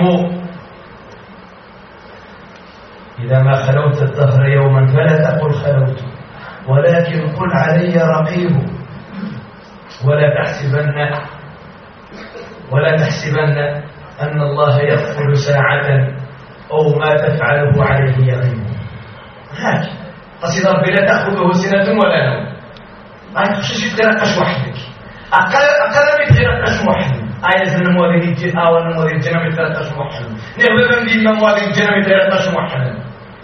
إذا ما خلوت الدهر يوما فلا تقل خلوت ولكن قل علي رقيب ولا تحسبن أن الله يغفل ساعة أو ما تفعله عليه يغيب هاك قصيد ربي لا تأخذه سنة ولا نوم ما يخشش يتغرقش وحدك أقل ما يتغرقش وحدك آية النموذج الجنة أو النموذج الجنة ما يتغرقش وحدك نغلب من دي النموذج الجنة ما يتغرقش وحدك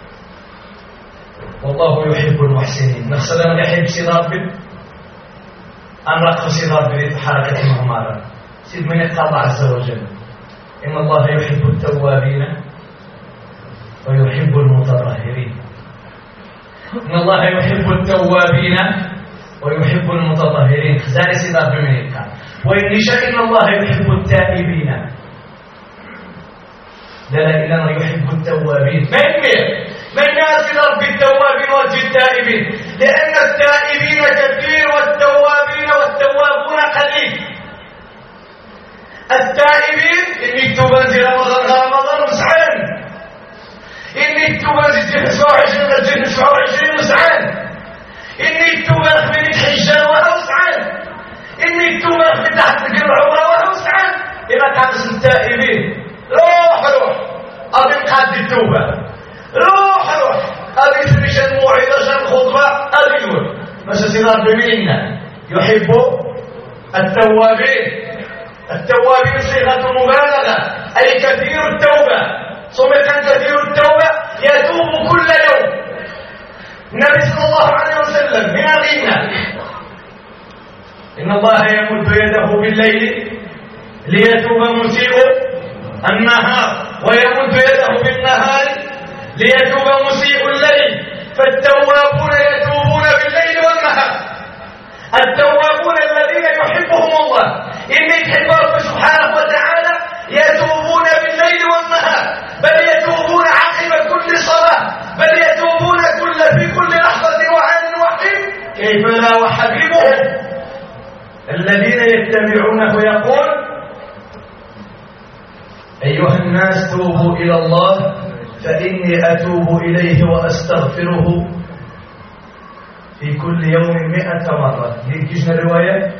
والله يحب المحسنين نقصد أن يحب سيد ربي أن رقف سيد ربي في حركة مهمارة سيد من يقال الله عز وجل إن الله يحب التوابين ويحب المتطهرين إن الله يحب التوابين ويحب المتطهرين خزاني سيد ربي من يقال وإن شاء إن الله يحب التائبين لا إلا يحب التوابين من ناس رب التوابين والتائبين لأن التائبين كثير والتوابين والتوابون قليل التائبين إني تبنزل رمضان مسعان إني تبنزل 29 مسعان إني تبنخ من الحجان وأوسعان إني تبنخ من تحت العمرة وأوسعان إذا كان اسم التائبين روح أبي قد التوبة روح أبي تريش الموعظة الخطبة أبي ماذا سيد ربي منا يحب التوابين صيغة مبالغة أي كثير التوبة ثم كان كثير التوبة يتوب كل يوم النبي صلى الله عليه وسلم من الغنى إن الله يمد يده بالليل ليتوب مسيء النهار ويمد يده بالنهار ليتوب مسيء الليل فالتوابون يتوبون بالليل والنهار التوابون الذين يحبهم الله إن يحب رب سبحانه وتعالى يتوبون بالليل والنهار بل يتوبون عقب كل صلاة بل يتوبون في كل لحظة وعين وحيد كيف لا وحبيبهم الذين يتبعونه يقول أيها الناس توبوا إلى الله فإني أتوب إليه وأستغفره في كل يوم 100 مرة دي الرواية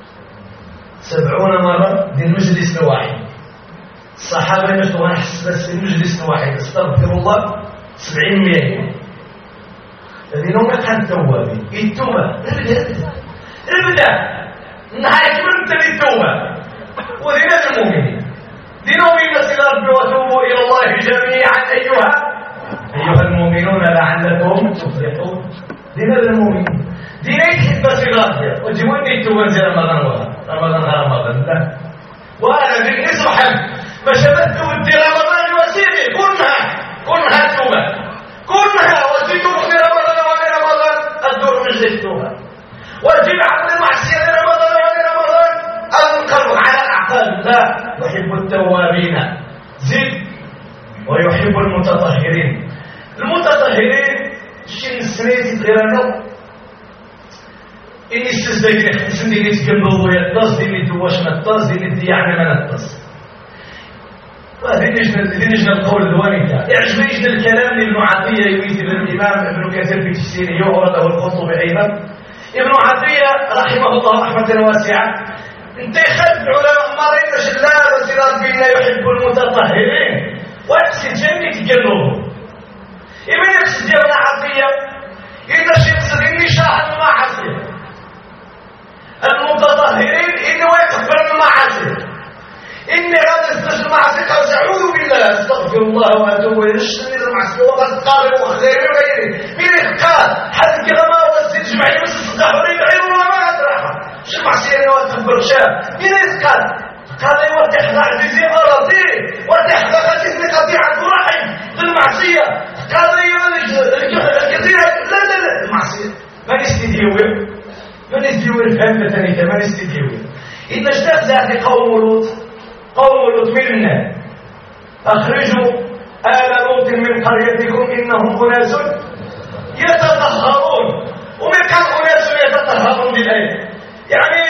70 مرة دي المجلس الواحد الصحابة يقولون نحس بس في المجلس الواحد استغفر الله 70 الذين هم كانوا توابين التوبة ابدأ نهاية من التوبة ودينا المؤمنين دينهم ينسل ربي وتوبوا إلى الله جميعا أيها المؤمنون لعلكم تفلحون دين المؤمنين دين يتحب صغار وجبوني التوبة رمضان لا وأنا دين نصحا ما شبهت ودي رمضان وسيدي كنها توبة كنها وزيتوا في رمضان وغير رمضان الدور مجلس التوبة وجب عبد المعصية لرمضان وغير رمضان القلب على الأعقاب لا يحب التوابين زد ويحب المتطهرين شين السنيت غيرنا إني استزدك نحسن ديني تكملوا يطاس ديني دواش نطاس ديني ديعنا ما نطاس دينجنا القول الدواني يعجبني الكلام لابن عطية يويت الإمام ابن كثير في تفسيره يعرضه القرطبي أيضا ابن عطية رحمه الله رحمة واسعة انت خلف علماء مرين شلال وسيرات بنا يحب المتطهرين ويقصد جميع تقلوه ابن يقصد ابن عطية إذا يقصد إني شاهد المعاصي المتطهرين إنه يكفر المعاصي إني غدا استشهد المعاصي قال أعوذ بالله استغفر الله وأتوب إليه الشهيد المعاصي وقد قال وخير وغيره مين قال حد كذا ما هو الجمعي بس استغفر غير ولا ما أدراها شو المعصية اللي وتكبر شاب مين قال وتحظى عزيزي أراضي وتحظى غزيزي قطيعة رحم للمعصية قال كثيرا لا المعصية ما يستديوه فهمت ثاني كمان استديوي إن اشتغل قوم لوط منا أخرجوا آل لوط من قريتكم إنهم أناس يتطهرون. ومن كان أناس يتطهرون بالآية يعني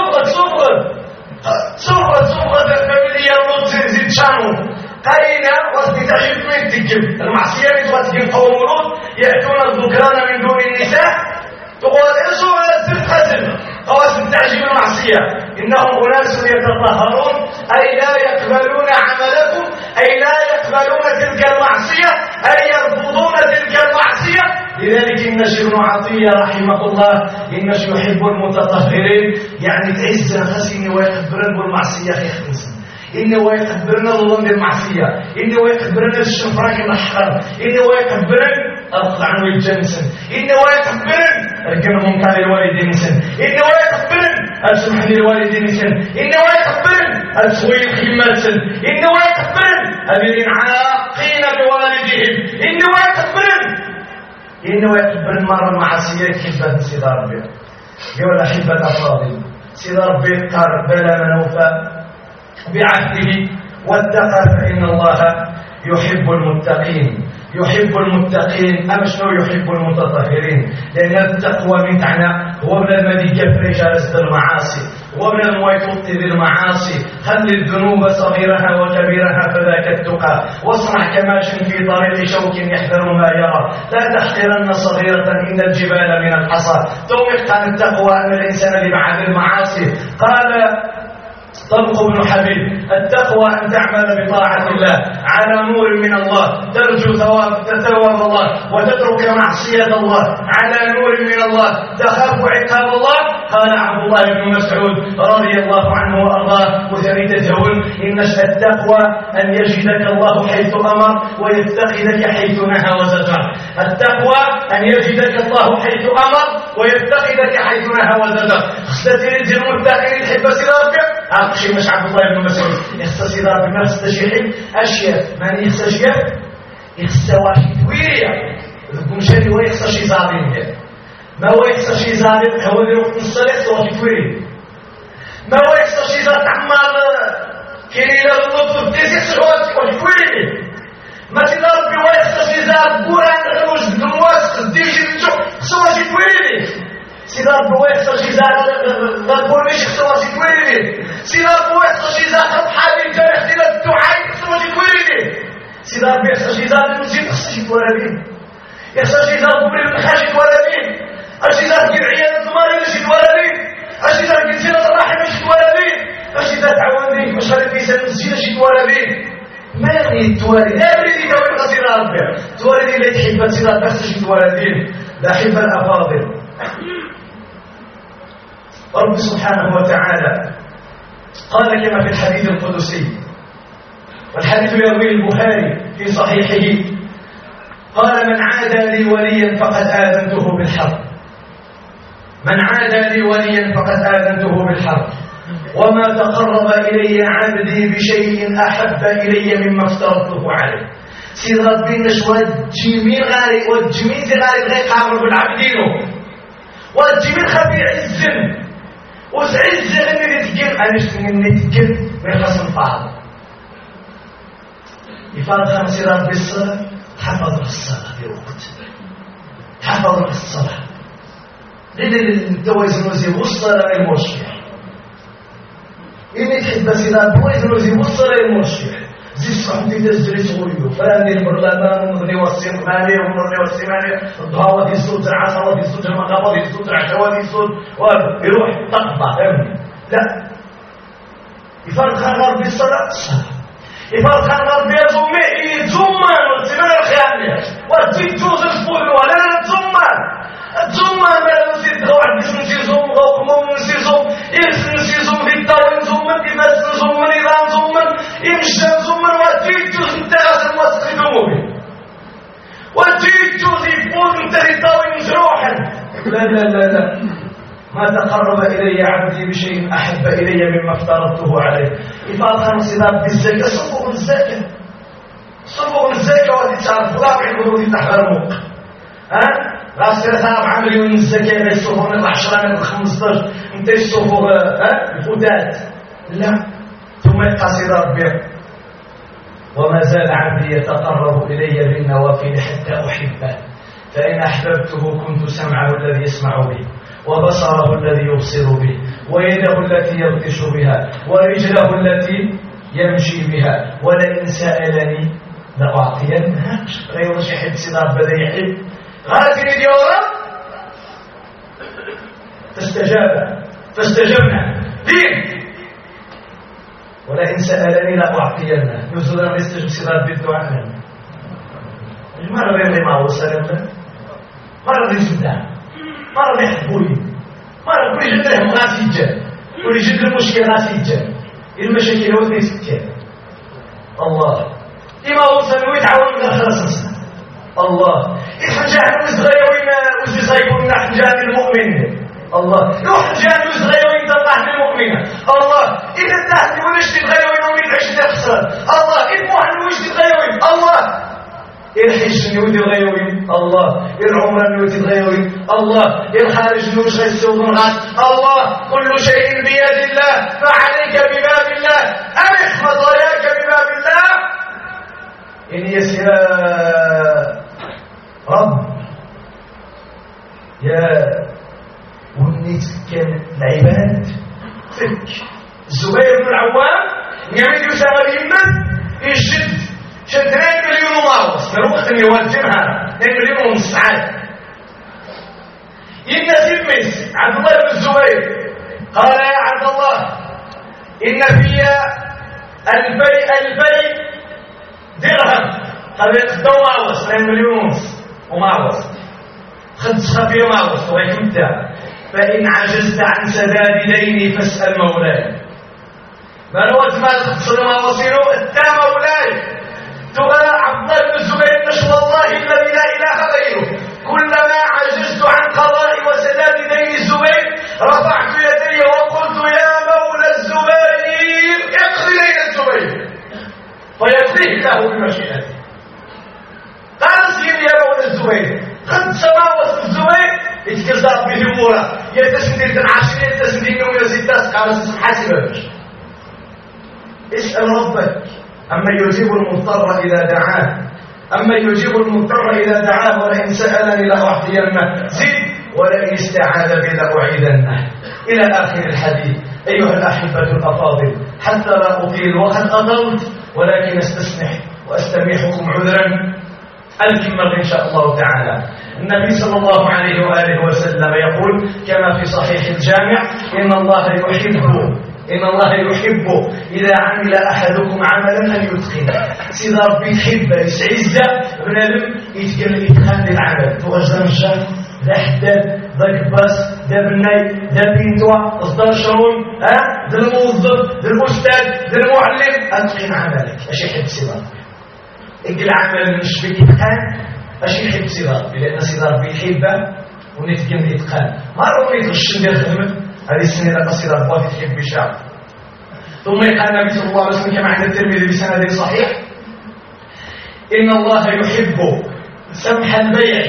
صفغت الفاميليا لوط زيد شانو قرينا واستتعجب من تجب المعصية بتواتجب قوم لوط يأتون الذكران من دون النساء تقول إنسوا على الزبقة قواسم تعجب المعصية إنهم أناس يتطهرون أي لا يقبلون عملكم أي لا يقبلون تلك المعصية أي يرفضون تلك المعصية. لذلك النشر بن عطية رحمه الله النشر يحب المتطهرين يعني تعز نفسي ويقبلن بالمعصية خيخنس إنه ويقبلن ظلم المعصية إنه ويقبلن الشفراك النحر إنه ويقبلن الطعن والجنسن إنه ويقبلن الجن منكر الوالدين سن إنه ويقبلن السمح للوالدين سن إنه ويقبلن السويق خدمات سن إنه ويقبلن الذين عاقين بوالدهم إنه ويقبلن مرة المعصية كلمة سيد ربي يقول أحبة أفاضل سيد ربي قال بلى من أوفى بعهده واتقى فإن الله يحب المتقين أما شنو يحب المتطهرين لأن التقوى متعنا هو من الذي يفرج جالس المعاصي هو من المويتوط بالمعاصي خلي الذنوب صغيرها وكبيرها فذاك التقى واصنع كماش في طريق شوك يحذر ما يرى لا تحقرن صغيرة إن الجبال من الحصى توقع عن التقوى أن الإنسان اللي بعد المعاصي قال طلق بن حبيب التقوى أن تعمل بطاعة الله على نور من الله ترجو ثواب الله وتترك معصية الله على نور من الله تخاف عقاب الله. قال عبد الله بن مسعود رضي الله عنه وأرضاه وثريته إن التقوى أن يجدك الله حيث أمر ويتخذك حيث نهى وزجر. التقوى أن يجدك الله حيث أمر ويتخذك حيث نهى وزجر. خستي رجل المتقين الحب سيرابك أقشي مش عبد الله بن مسعود يخصص إذا ربي ما يستشيحين أشياء ما يخصشيا يخصواش تويريا ذكم شاري ويخصشي زادين ما هو يخصشي زادين هو ذي وقت الصلاة يخصواش تويري ما هو يخصشي زاد عمال كريلا اللطف ديس يخصواش تويري ما تدى ربي ويخصشي زاد بوران غنوش دمواس ديجي يخصواش تويري سيدا ربي ويخصشي زاد غنبور مش يخصواش تويري سيدا ربي ويخصشي زاد حالي جارح دينا الدعاء يخصواش تويري سيدا ربي يخصشي زاد المسيب يخصشي تويري يخصشي زاد بوري الخاشي تويري أشي زاد جرعية الزماري مش تويري أشي زاد جنسينة الراحي مش تويري أشي زاد عواندي مشارك بيسان المسجد مش تويري ما يعني تويري لا يريد يتويري سيدا ربي تويري اللي تحب سيدا بس تويري لا حب الأفاضل. رب سبحانه وتعالى قال كما في الحديث القدسي والحديث يرويه البخاري في صحيحه قال من عادى لي وليا فقد آذنته بالحرب من عادى لي وليا فقد آذنته بالحرب وما تقرب إلي عبدي بشيء أحب إلي مما افترضته عليه. سيد ربي نشوى الجميل غاري والجميل غاري غير قامر بالعبدينه والجميل خبيع الزن وسعيد غني نتكلم أنا شنو نتكلم من خصم بعض يفرض خمس رب بالصلاة حفظ الصلاة في وقت حفظ الصلاة لأن التوازن وزي والصلاة المرشح إني تحب سيدنا التوازن وزي والصلاة المرشح زي صحبتي تسجري صغيرو فلان دي البرلمان ومغني والسيماني ومغني والسيماني الضهوة دي الصوت العصوة دي الصوت المقابة دي الصوت العشوة دي الصوت ويروح تقطع فهمني لا يفرق خانغار بالصلاة يفرق خانغار بيزومي يتزمان والسيمان الخيانية وتزيد جوز الفول ولا تزمان تزمان بلا نسيت غوعد بس نسيزوم غوكموم نسيزوم يلس نسيزوم في الدور نزومن يمس نزومن إذا نزومن يمشى نزومن وتزيد جوز انتغاس الموسط دومي وتزيد جوز يفوز انتغي الدور مجروحا لا ما تقرب إلي عبدي بشيء أحب إلي مما افترضته عليه. إفاض خمس ذات بالزكاة صفوه الزكاة وتتعرف رابع الحدود تحرموك راسك 4 مليون من الزكاه يصوفوا من 10 من 15 انت يصوفوا الفتات لا. ثم يقصد ربي وما زال عبدي يتقرب الي بالنوافل حتى احبه فان احببته كنت سمعه الذي يسمع به وبصره الذي يبصر به ويده التي يبطش بها ورجله التي يمشي بها ولئن سألني لأعطينه. غير شي حد سيدار بدا يحب غاتني ديورا فاستجبنا دين ولئن سألني لأعطينه. نزل ما يستجب سيدار بالدعاء مرة بين ما وصل مرة يسمع مرة يحبوني مرة كل جدهم غاسي الجن كل جد المشكلة غاسي الجن المشاكل هو تيسكت الله إما وصل ويتعاون من خلاص نسمع الله يحنجان وزغيوين وزيصيبون حنجان المؤمن الله يحنجان وزغيوين تطلع المؤمنة الله إذا تحت ونشتي الغيوين ويتعيش الخسران الله إذا ونشتي الغيوين الله الحج نودي الغيوين الله العمر نودي الغيوين الله الخارج نوش غيسوض الغد الله كل شيء بيد الله فعليك بباب الله ألف مضاياك بباب الله إن يسير رب يا ونيت كان العباد فك الزبير بن العوام يعمل يسامى اليمن يشد شد 2 مليون ومارس من وقت يوجهها 2 مليون ونص عاد الناس يمس عبد الله بن الزبير قال يا عبد الله إن في 2000 درهم قال يقدوا مارس 2 مليون ونص ومارس خد خفيه مارس ويكم فإن عجزت عن سداد ديني فاسأل مولاي ما نوت ما تختصر ما وصيله التا مولاي ترى عبد الله بن الزبير نشر الله الذي لا اله غيره كلما عجزت عن قضاء وسداد دين الزبير رفعت يدي وقلت يا مولى الزبير اقضي دين الزبير فيقضيه له بمشيئته. قال سيدي يا مولى الزبير قد سما وسط الزبير يتكسر به مورا يتسندي العشرين يتسندي نوم يزيدات قال حاسبه اسأل ربك أما يجيب المضطر إذا دعاه أما يجيب المضطر إذا دعاه ولئن سألني لأعطينه زد ولئن استعاذ بي لأعيذنه إلى آخر الحديث. أيها الأحبة الأفاضل حتى لا أطيل وقد أطلت ولكن استسمح وأستميحكم عذرا الكمر إن شاء الله تعالى. النبي صلى الله عليه وآله وسلم يقول كما في صحيح الجامع إن الله يحب إذا عمل أحدكم عملا أن يتقنه. سيدي ربي يحب يسعزه بنادم يتقن الإتقان للعمل توجد الجان ذا حداد ذا كباس ذا بناي ذا بنتوع اصدار شرون ذا الموظف ذا الأستاذ ذا المعلم أتقن عملك أش يحب سيدي ربي إنك العمل مش فيك إتقان أش يحب سيدي ربي لأن سيدي ربي يحبه ونتقن الإتقان ما ربي يتغش ندير خدمة هذه السنة قصيرة الله تحب بشعب. ثم قال النبي صلى الله عليه وسلم كما عند الترمذي بسند صحيح إن الله يحب سمح البيع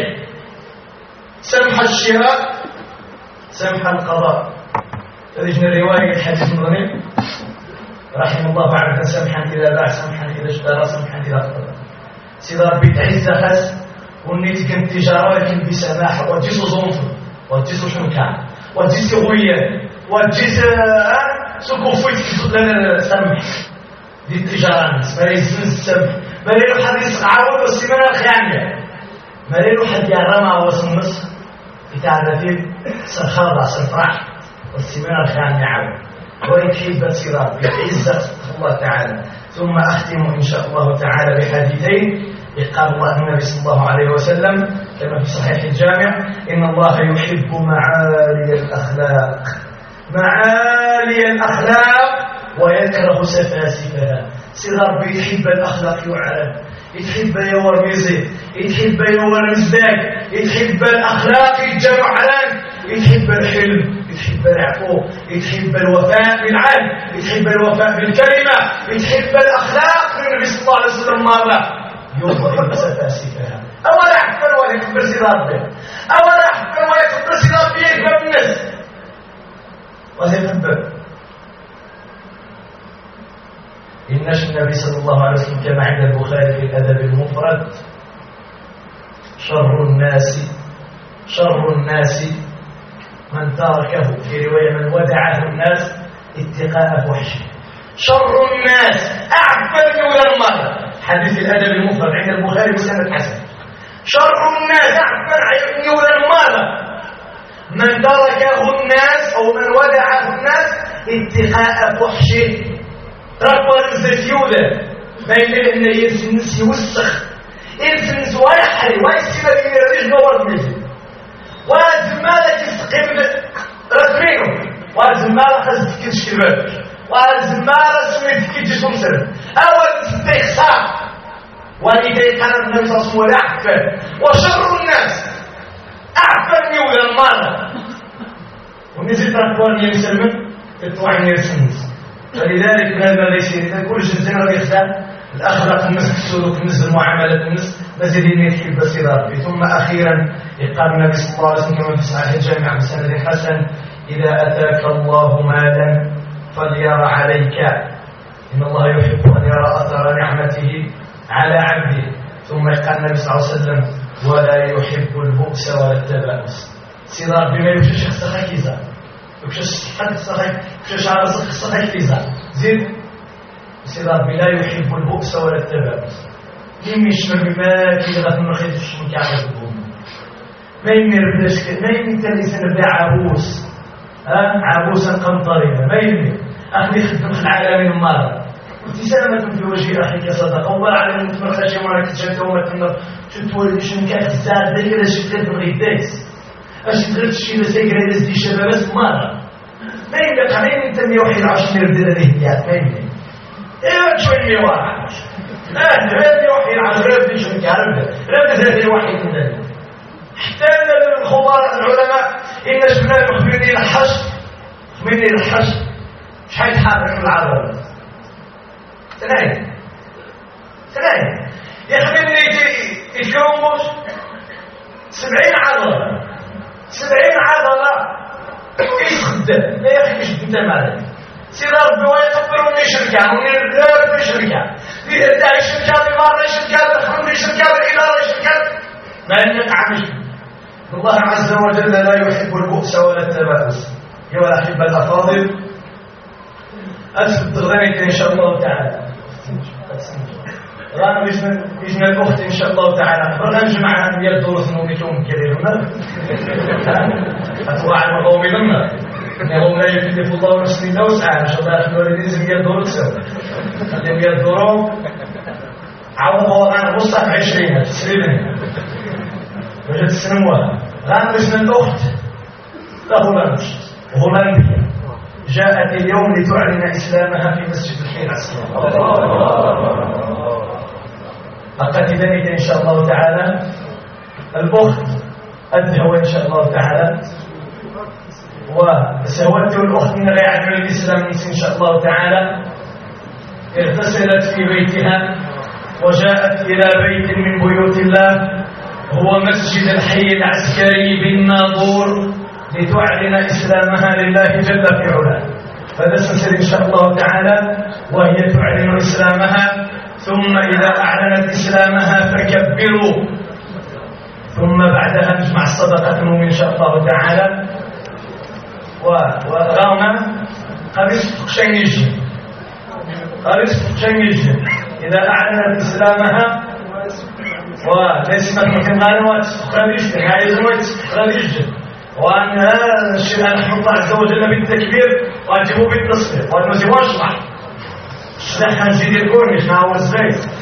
سمح الشراء سمح القضاء. هذه من الرواية الحديث الغني رحم الله عبدا سمحا إذا باع سمحا إذا اشترى سمحا إذا قضى. سيدي ربي تعز خاص ونيت كنت تجارة لكن بسماحة وتجيسو زنفر وتجيسو شنكان وتجيس غوية وتجيس سكوفيت لنا سمح دي التجارة ما يزن السمح ما ليلو حد يسقعه والسمنة الخيانية ما ليلو حد يعرمها وسمس يتعرفين سنخرع سنفرح والسمنة الخيانية عاود ويتحب الصراط بعزة الله تعالى. ثم أختم إن شاء الله تعالى بحديثين قال الله النبي صلى الله عليه وسلم كما في صحيح الجامع إن الله يحب معالي الأخلاق ويكره سفاسفها. سيدي ربي يحب الأخلاق يعلم يحب يورمزي يحب يورمزداك يحب الأخلاق يتجمع يحب الحلم يحب العفو يحب الوفاء بالعهد يحب الوفاء بالكلمة يحب الأخلاق من النبي صلى الله عليه وسلم مرة يظهر سفاسفها أولا عفوا ولا يكبر سيد ربي أولا حبا ويكبر سيد ربي يكبر الناس وسيكبر. إنش النبي صلى الله عليه وسلم كما عند البخاري في الأدب المفرد شر الناس من تركه، في رواية من ودعه الناس اتقاء فحشه. شر الناس أعفن يولى المرء، حديث الأدب المفرد عند البخاري بسند حسن. شر الناس أعفن يولى المرء من تركه الناس أو من ودعه الناس اتقاء فحشه. ربما نزلت يولى ما يمكن أن ينسنس يوسخ ينسنس ويحري ويسمى بيريش دور المثل وزمالك يستقيم رسمينه وزمالك خزتك تشكبك وزمالك سميتك تجسم سر أول استخسار ولكي كان النبي صلى الله عليه وسلم أعفن. وشر الناس أعفن يولى المرء ونزلت ربما يسلمك تطوعني يرسنس. فلذلك هذا ليس كل شيء غادي يخدم الاخلاق الناس السلوك الناس المعاملات الناس مازال يحب بصيرات. ثم اخيرا قال النبي صلى الله عليه وسلم كما في صحيح الجامع بسند حسن اذا اتاك الله مالا فليرى عليك ان الله يحب ان يرى اثر نعمته على عبده. ثم قال النبي صلى الله عليه وسلم ولا يحب البؤس ولا التبأس. صيرات بما يمشي شخص خكيزه وكش حد صحيح كش على صحيح فيزا زين سيد ربي لا يحب البؤس ولا التبأس. مين يشمل بما في غد نخيط الشمك على البوم ما يمربدش ما يمكن الانسان يبدا عبوس عبوسا قنطريا ما يمكن اخي يخدم في العالمين المرض ابتسامة في وجه اخيك صدقه ولا على ان تفرخ شي مره كتشد وما تنظر تولي شنو كتزاد دايره شي كتب غيدايس اش تغير شي مساكر هذا زي شبابات مره ما يمكن قليل انت 121 يبدا هذه ما يمكن ايوا شويه 101 هذا 110 غير شنو كعرف غير 31 من حتى الخبراء العلماء ان شباب مخبرين الحشد شحال حاضر في العضله ثلاثه يخبرني يتكونوا 70 عضله يخدم لا يخدمش انت مالك سير ربي ويقبروني شركه ونير شركه يدعي شركه بمره شركه تخرج شركه بالاداره شركه ما ينفعش. الله عز وجل لا يحب البؤس ولا التبأس. يا الاحبه الافاضل اسد غنيت ان شاء الله تعالى غان بإذن الأخت إن شاء الله تعالى غنجمع ديال الدروس نوبيتهم كريمنا أتوقع المقوم لنا إنه لا يكلف الله نفسا إلا وسعها. إن شاء الله أخي الوالدين ديال الدروس سوا خليهم ديال الدروس عوضوا غان وصف 20 تسريبا وجدت السنوات غان بإذن الأخت هولندية جاءت اليوم لتعلن إسلامها في مسجد الحين السلام أقد ذلك إن شاء الله تعالى الأخت الدعوة إن شاء الله تعالى وسهولت الأخت من غير الإسلام إن شاء الله تعالى اغتسلت في بيتها وجاءت إلى بيت من بيوت الله هو مسجد الحي العسكري بالناظور لتعلن إسلامها لله جل في علاه. فنستسر إن شاء الله تعالى وهي تعلن إسلامها ثم إذا أعلنت إسلامها فكبروا ثم بعدها نجمع الصدقة إن شاء الله تعالى وغاما قريس فقشنجي إذا أعلنت إسلامها ونسمة مكمانوات قريس عايزوات قريس وأن نحن الله عز وجل بالتكبير وأجبوا بالتصفيق وأن نزيوان شرح شرح نزيد الكورنيش مع هو الزبيت